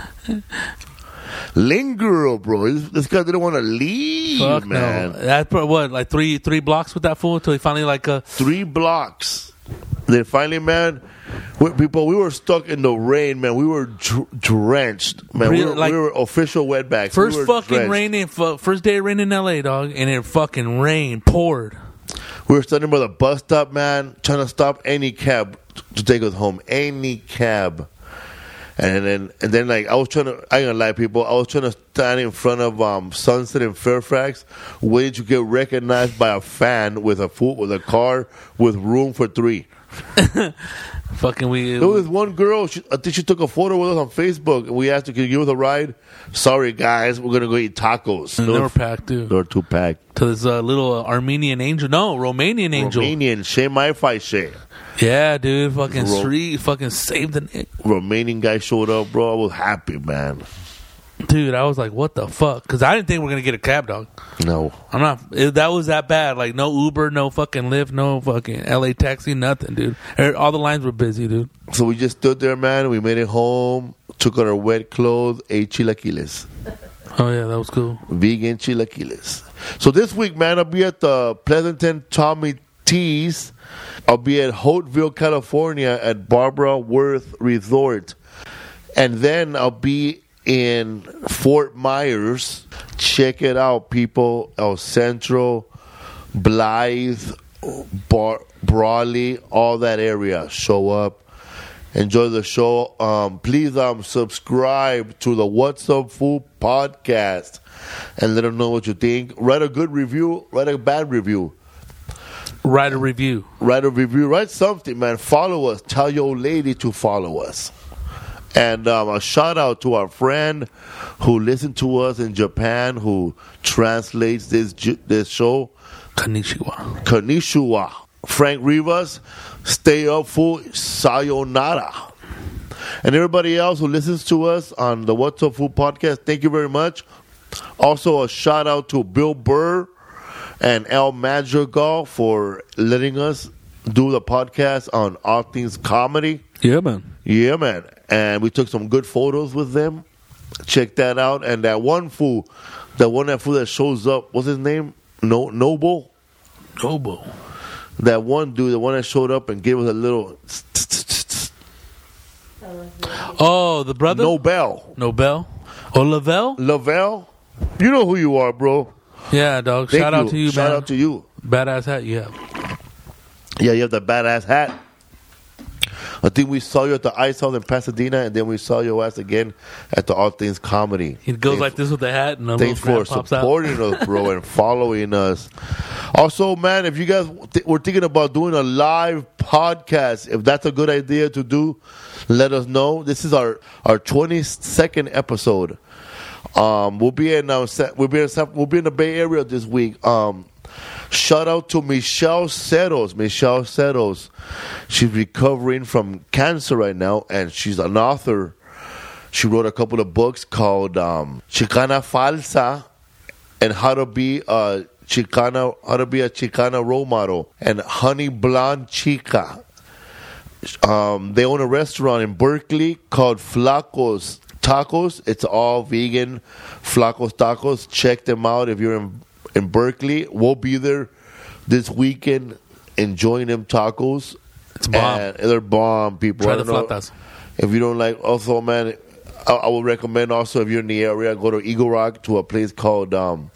Linger, bro. This guy didn't want to leave. Fuck, man. No. That's what, like three blocks with that fool until he finally 3 blocks. Then finally, man, we were stuck in the rain, man. We were drenched, man. We were official wetbacks. First fucking rain first day of rain in LA, dog, and it fucking rained, poured. We were standing by the bus stop, man, trying to stop any cab to take us home. Any cab. And then like I ain't gonna lie, people, I was trying to stand in front of Sunset in Fairfax, waiting to get recognized by a fan with a car with room for 3. There was one girl, I think she took a photo with us on Facebook, and we asked her, can you give us a ride? Sorry, guys, we're gonna go eat tacos. And they were packed, dude. They were too packed. To this little Armenian angel, Romanian angel. Romanian, Shea My Fi Shea. Yeah, dude, fucking street, fucking saved the Romanian guy showed up, bro. I was happy, man. Dude, I was like, what the fuck? Because I didn't think we were going to get a cab, dog. No. I'm not. That was that bad. Like, no Uber, no fucking Lyft, no fucking LA taxi, nothing, dude. All the lines were busy, dude. So we just stood there, man. We made it home, took on our wet clothes, ate chilaquiles. Oh, yeah, that was cool. Vegan chilaquiles. So this week, man, I'll be at the Pleasanton Tommy T's. I'll be at Hoteville, California at Barbara Worth Resort. And then I'll be in Fort Myers. Check it out, people. El Centro, Blythe, Brawley, all that area. Show up. Enjoy the show. Please subscribe to the What's Up Fool podcast and let them know what you think. Write a good review. Write a bad review. Write a review. Write something, man. Follow us. Tell your lady to follow us. And a shout out to our friend who listened to us in Japan, who translates this show. Konnichiwa. Konnichiwa. Frank Rivas, stay up, fool. Sayonara. And everybody else who listens to us on the What's Up Fool podcast, thank you very much. Also, a shout out to Bill Burr and El Madrigal for letting us do the podcast on all things comedy. Yeah, man. Yeah, man. And we took some good photos with them. Check that out. And that one fool that shows up, what's his name? Noble. That one dude, the one that showed up and gave us a little. Oh, the brother? Nobel. Oh, Lavelle? You know who you are, bro. Yeah, dog. Shout out to you, man. Shout out to you. Badass hat you have. Yeah, you have the badass hat. I think we saw you at the Ice House in Pasadena, and then we saw your ass again at the All Things Comedy. He goes like this with the hat, and thanks for supporting us, bro, and following us. Also, man, if you guys were thinking about doing a live podcast, if that's a good idea to do, let us know. This is our 22nd episode. We'll be in the Bay Area this week. Shout out to Michelle Seros. She's recovering from cancer right now, and she's an author. She wrote a couple of books called Chicana Falsa and How to Be a Chicana Role Model, and Honey Blonde Chica. They own a restaurant in Berkeley called Flacos Tacos. It's all vegan. Flacos Tacos. Check them out if you're in Berkeley. We'll be there this weekend enjoying them tacos. It's bomb. And they're bomb, people. Try the flatas. If you don't like, also, man, I would recommend also if you're in the area, go to Eagle Rock to a place called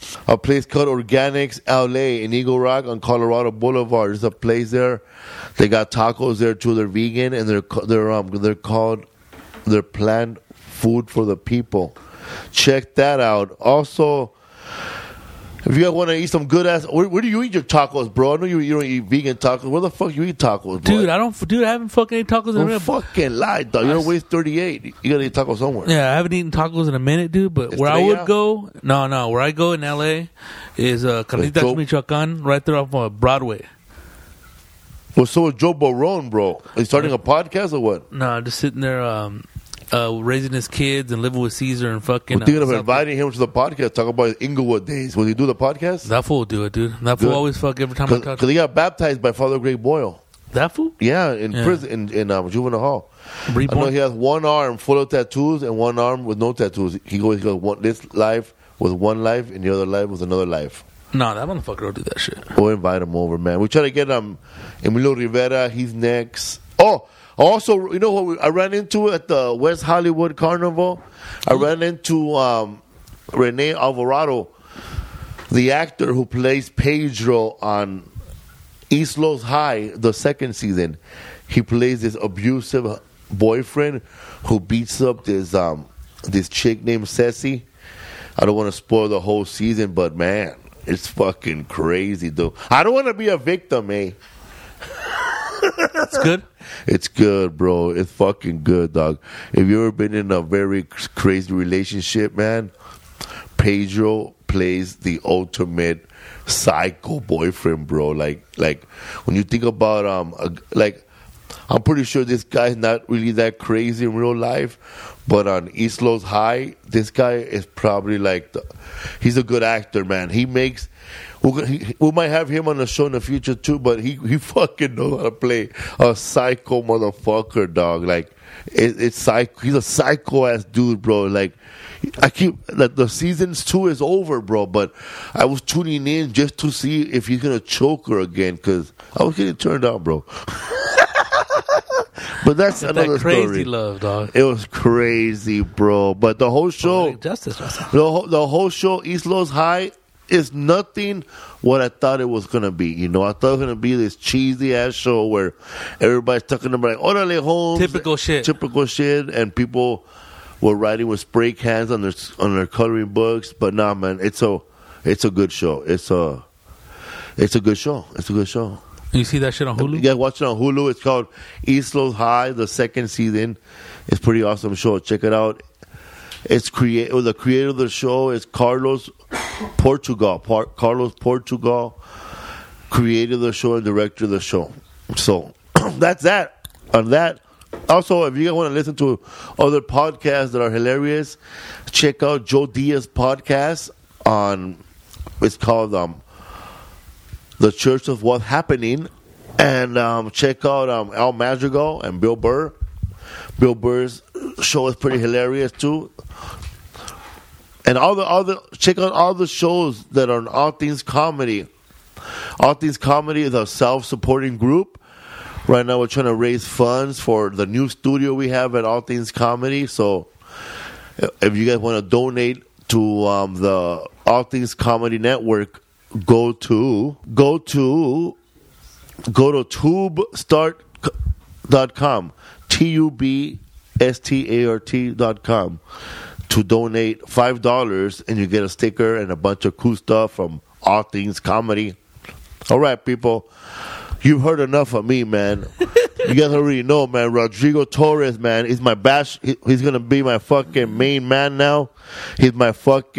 Organics LA in Eagle Rock on Colorado Boulevard. There's a place there. They got tacos there too. They're vegan and they're plant food for the people. Check that out. Also, if you want to eat some good ass, where do you eat your tacos, bro? I know you don't eat vegan tacos. Where the fuck you eat tacos, bro? Dude, I haven't fucking eaten tacos in a minute. Fucking lie, dog. You don't waste 38. You gotta eat tacos somewhere. Yeah, I haven't eaten tacos in a minute, dude. But where I would go, where I go in LA is Carnitas Michoacan, right there off Broadway. Well, so is Joe Barone, bro. Are you starting a podcast or what? No, just sitting there raising his kids and living with Caesar and fucking. We're thinking of inviting him to the podcast. Talk about his Inglewood days. Will he do the podcast? That fool will do it, dude. That fool always fuck every time I talk. Because he got baptized by Father Greg Boyle. That fool? Yeah, in prison in juvenile hall. Reborn? I know he has one arm full of tattoos and one arm with no tattoos. He goes this life with one life and the other life with another life. No, that motherfucker don't do that shit. We'll invite him over, man. We try to get Emilio Rivera. He's next. Oh, also, you know what I ran into at the West Hollywood Carnival? I ran into Rene Alvarado, the actor who plays Pedro on East Los High, the second season. He plays this abusive boyfriend who beats up this chick named Ceci. I don't want to spoil the whole season, but man, it's fucking crazy, dude. I don't want to be a victim, eh? It's good? It's good, bro. It's fucking good, dog. If you've ever been in a very crazy relationship, man, Pedro plays the ultimate psycho boyfriend, bro. Like when you think about I'm pretty sure this guy's not really that crazy in real life, but on East Los High, this guy is probably he's a good actor, man. He makes. We might have him on the show in the future too, but he fucking knows how to play a psycho motherfucker, dog. It's psycho. He's a psycho ass dude, bro. The seasons 2 is over, bro. But I was tuning in just to see if he's gonna choke her again, because I was getting turned on, bro. But that's another crazy story. Love, dog. It was crazy, bro. But the whole show, the whole show, East Los High, is nothing what I thought it was going to be. You know, I thought it was going to be this cheesy ass show where everybody's talking about Orale Holmes. Typical shit. And people were writing with spray cans on their coloring books. But nah, man, it's a good show. It's a good show. It's a good show. You see that shit on Hulu? Yeah, watch it on Hulu. It's called East Los High, the second season. It's a pretty awesome show. Check it out. The creator of the show is Carlos Portugal. created the show and directed the show. So that's that. On that. Also, if you guys want to listen to other podcasts that are hilarious, check out Joe Diaz podcast on. It's called The Church of What's Happening, and check out Al Madrigal and Bill Burr. Bill Burr's show is pretty hilarious too. And check out all the shows that are on All Things Comedy. All Things Comedy is a self-supporting group. Right now, we're trying to raise funds for the new studio we have at All Things Comedy. So, if you guys want to donate to the All Things Comedy Network, go to tubestart.com, tubestart.com, to donate $5, and you get a sticker and a bunch of cool stuff from All Things Comedy. All right, people. You've heard enough of me, man. You guys already know, man. Rodrigo Torres, man, he's my bash. He's gonna be my fucking main man now. He's my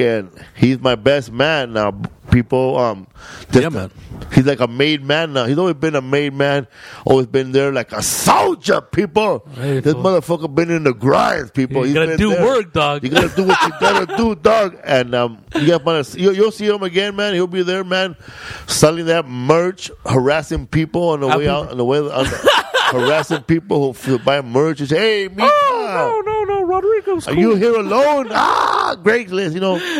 best man now, people. Man. He's like a made man now. He's always been a made man. Always been there like a soldier, people. Hey, this motherfucker been in the grind, people. You gotta do work, dog. You gotta do what you gotta do, dog. And you'll see him again, man. He'll be there, man, selling that merch, harassing people on the way out, harassing people who buy merch and say, "Hey, me, no, Rodrigo's cool. Are you here alone?" Craigslist,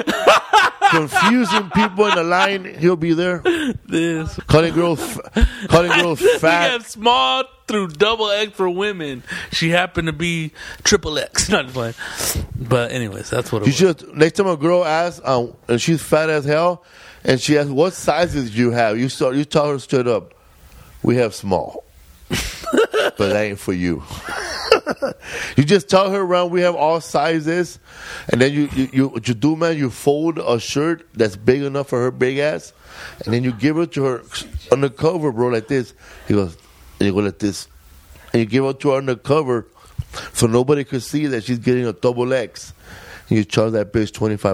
confusing people in the line. He'll be there. Calling girls fat. We have small through double X for women. She happened to be triple X. Not just playing. But anyways, that's what it was. Next time a girl asks, and she's fat as hell, and she asks, "What sizes do you have?" You tell her straight up, "We have small." But that ain't for you. You just tell her around we have all sizes, and then what you do, man, you fold a shirt that's big enough for her big ass, and then you give it to her undercover, bro, like this. He goes, and you go like this, and you give it to her undercover, so nobody could see that she's getting a double X. And you charge that bitch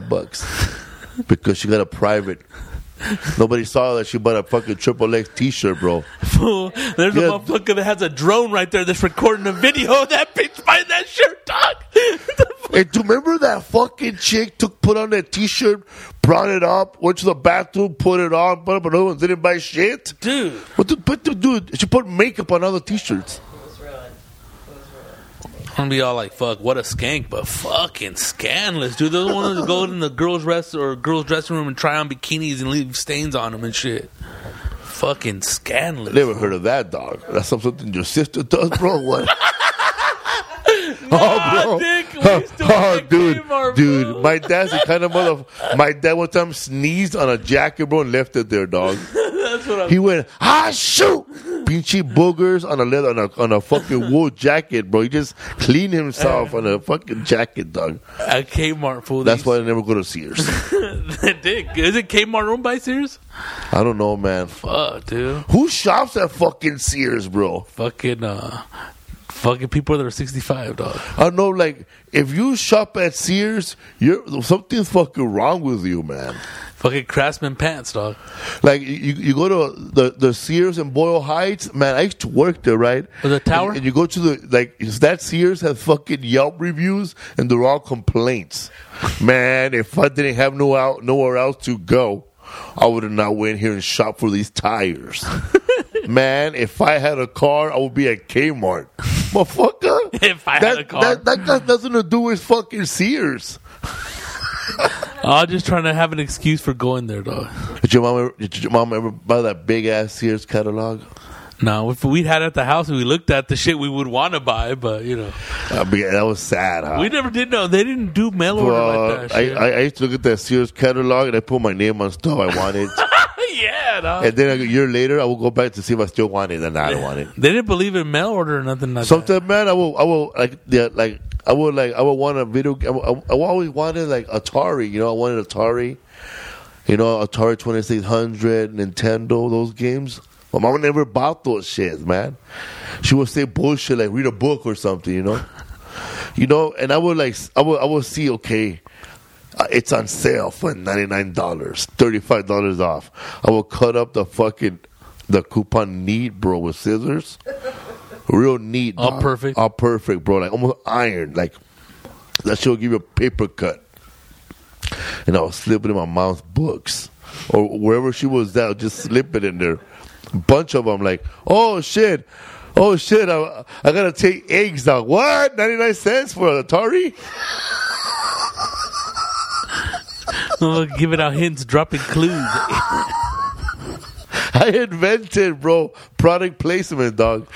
$25 because she got a private. Nobody saw that she bought a fucking triple X t-shirt, bro. Fool, there's a motherfucker that has a drone right there that's recording a video of that bitch buying that shirt, dog. Hey, do you remember that fucking chick put on that t-shirt, brought it up, went to the bathroom, put it on, put up another one, didn't buy shit? Dude. Dude, she put makeup on other t-shirts. I'm gonna be all like, fuck, what a skank, but fucking scandalous, dude. They're the ones that go in the girls' dressing room and try on bikinis and leave stains on them and shit. Fucking scandalous. Never heard of that, dog. That's something your sister does, bro. What? Nah, Dick, dude. My dad's the kind of My dad one time sneezed on a jacket, bro, and left it there, dog. That's what he went, shoot! Pinchy boogers on a fucking wool jacket, bro. He just cleaned himself on a fucking jacket, dog. At Kmart, fool. That's why I never go to Sears. Dick, is it Kmart owned by Sears? I don't know, man. Fuck, dude. Who shops at fucking Sears, bro? Fucking people that are 65, dog. I know, like, if you shop at Sears, something's fucking wrong with you, man. Fucking Craftsman pants, dog. Like, you go to the Sears in Boyle Heights, man, I used to work there, right? The tower? And you go to that Sears has fucking Yelp reviews, and they're all complaints. Man, if I didn't have nowhere else to go, I would have not went here and shopped for these tires. Man, if I had a car, I would be at Kmart. Motherfucker. If I had a car. That got nothing to do with fucking Sears. I'm just trying to have an excuse for going there, dog. Did your mom ever buy that big ass Sears catalog? No, if we'd had it at the house and we looked at the shit we would want to buy, but that was sad, huh? We never did know. They didn't do mail order like that shit. I used to look at that Sears catalog and I put my name on stuff I wanted. Yeah, dog. And then a year later I will go back to see if I still want it, and I don't want it. They didn't believe in mail order or nothing like that. Sometimes, man, I will want a video. I always wanted like Atari. I wanted Atari. Atari 2600, Nintendo, those games. My mom never bought those shits, man. She would say bullshit like read a book or something, and I would see, okay, it's on sale for $99, $35 off. I will cut up the fucking the coupon neat, bro, with scissors. Real neat. All perfect. All perfect, bro. Like almost iron. Like that shit will give you a paper cut. And I was slipping in my mom's books. Or wherever she was at, just slip it in there. A bunch of them like, oh shit, I gotta take eggs now. What? 99 cents for an Atari? Giving out hints, dropping clues. I invented, bro, product placement, dog.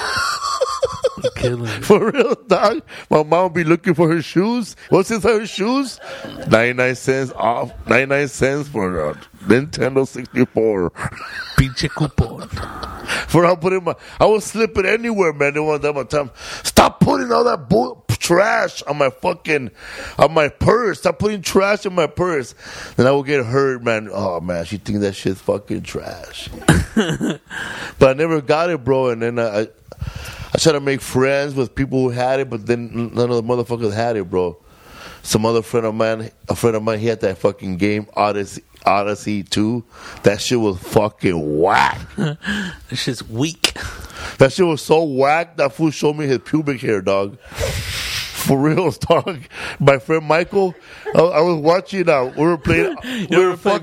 For real, dog. My mom would be looking for her shoes. What's inside her shoes? 99 cents off. 99 cents for a Nintendo 64. Pinche coupon. I was slipping anywhere, man. They wanted that time. Stop putting all that trash on my purse. Stop putting trash in my purse. Then I will get hurt, man. Oh, man, she thinks that shit's fucking trash. But I never got it, bro. And then I tried to make friends with people who had it, but then none of the motherfuckers had it, bro. Some other friend of mine, he had that fucking game, Odyssey 2. That shit was fucking whack. That shit's weak. That shit was so whack, that fool showed me his pubic hair, dog. For real, dog. My friend Michael, I was watching. We were playing. We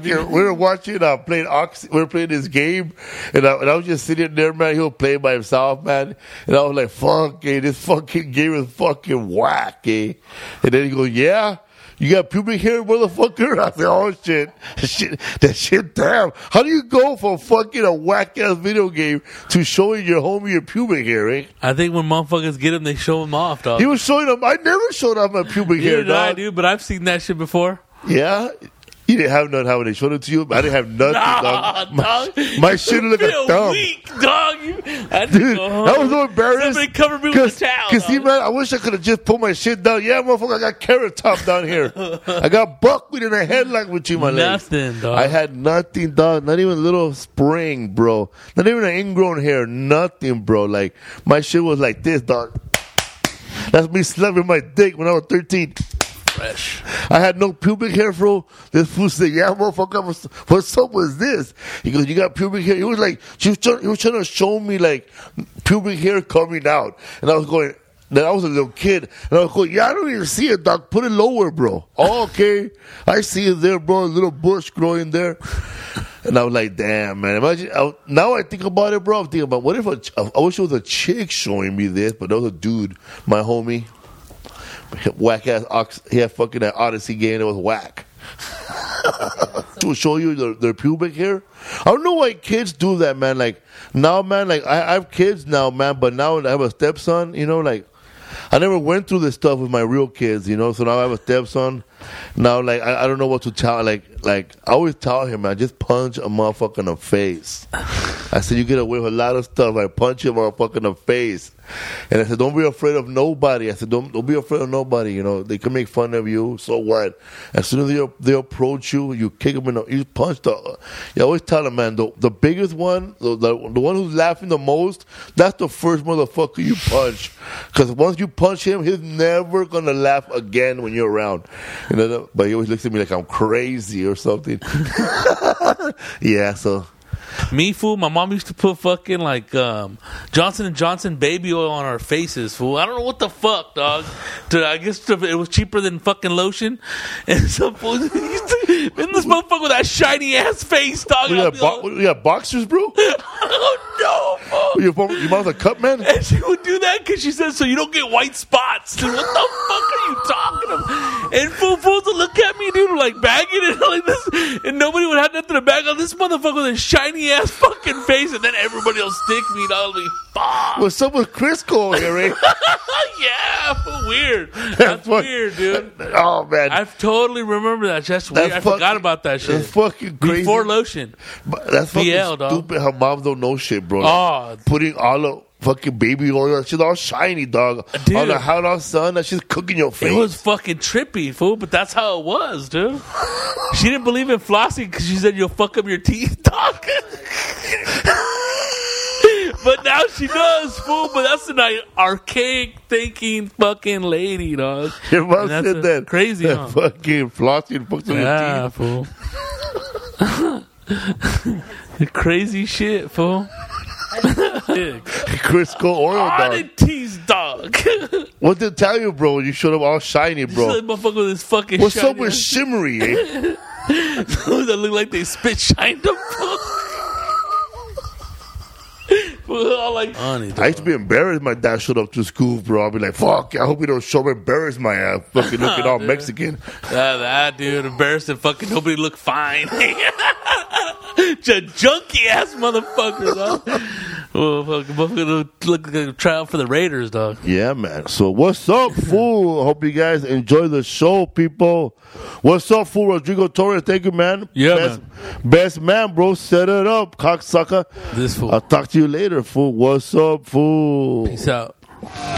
were playing this game, and I was just sitting there, man. He was playing by himself, man. And I was like, "Fuck, this fucking game is fucking whack." And then he goes, "Yeah, you got pubic hair, motherfucker?" I said, "Oh shit, that shit, damn! How do you go from fucking a whack ass video game to showing your homie your pubic hair, eh?" I think when motherfuckers get them, they show them off, dog. He was showing them. I never showed off my pubic hair, dog. I do, but I've seen that shit before. Yeah. You didn't have none how they showed it to you. I didn't have nothing, dog. My shit looked like a thumb. Weak, dog. Dude, I was so embarrassed. Somebody covered me with a towel. See, man, I wish I could have just put my shit down. Yeah, motherfucker, I got Carrot Top down here. I got buckwheat in a headlock between my legs. Nothing, dog. I had nothing, dog. Not even a little spring, bro. Not even an ingrown hair. Nothing, bro. Like, my shit was like this, dog. That's me slapping my dick when I was 13. Fresh. I had no pubic hair, bro. This fool said, "Yeah, motherfucker, what's up with this?" He goes, "You got pubic hair?" He was like, he was trying to show me like pubic hair coming out, and I was going. Then I was a little kid, and I was going, "Yeah, I don't even see it, doc. Put it lower, bro." "Oh, okay, I see it there, bro. A little bush growing there." And I was like, "Damn, man." Imagine now I think about it, bro. I'm thinking about what if I wish it was a chick showing me this, but that was a dude, my homie. Whack ass ox. He had fucking that Odyssey game that was whack. To show you their pubic hair. I don't know why kids do that, man. Like now, man. Like I have kids now, man. But now I have a stepson. You know, like I never went through this stuff with my real kids. You know, so now I have a stepson. Now, like I don't know what to tell. Like I always tell him, man, just punch a motherfucker in the face. I said, you get away with a lot of stuff. I punch a motherfucker in the face. And I said, don't be afraid of nobody. I said, don't be afraid of nobody. You know, they can make fun of you. So what? As soon as they approach you, you kick them you punch the. You always tell them, man, the biggest one, the one who's laughing the most, that's the first motherfucker you punch. Because once you punch him, he's never gonna laugh again when you're around. You know, but he always looks at me like I'm crazy or something. Yeah, so. Me, fool, my mom used to put fucking like Johnson & Johnson baby oil on our faces, fool. I don't know what the fuck, dog. Dude, I guess it was cheaper than fucking lotion. And some fool used to in this motherfucker with that shiny ass face, dog. You got boxers, bro? Oh no, fool. Your mom's a cut man? And she would do that because she said so you don't get white spots. Dude, what the fuck are you talking about? And fools would look at me, dude, like bagging it like this, and nobody would have nothing to bag on. This motherfucker with a shiny ass fucking face, and then everybody will stick me, dog. Fuck. Well, so was Crisco here, eh? Yeah, weird. That's weird, dude. Oh man, I totally remember that. That's weird. I forgot about that shit. That's fucking crazy. Before lotion. But that's fucking stupid. How moms don't know shit, bro. Oh, putting all of fucking baby oil, she's all shiny, dog. Dude, on the hot sun, that she's cooking your face. It was fucking trippy, fool, but that's how it was, dude. She didn't believe in flossing because she said you'll fuck up your teeth, dog. But now she does, fool. But that's an archaic thinking fucking lady, dog. Your mom said that. Crazy, that fucking flossing fucks up your teeth. fool. Crazy shit, fool. Crisco Oreo dog. Oddities, dog. What did I tell you, bro? You showed up all shiny, bro. This motherfucker with this fucking What's shiny up with shimmery, eh? that look like they spit shined up. Like, I used to be embarrassed. My dad showed up to school, bro. I'd be like, "Fuck! I hope he don't show me embarrass my ass." Fucking looking all Mexican. That dude embarrassed and fucking nobody look fine. Junky ass motherfucker, dog. Oh, fucking look like a trial for the Raiders, dog. Yeah, man. So what's up, fool? Hope you guys enjoy the show, people. What's up, fool? Rodrigo Torres, thank you, man. Yeah, best man, bro. Set it up, cocksucker. This fool. I'll talk to you later, fool. What's up, fool? Peace out.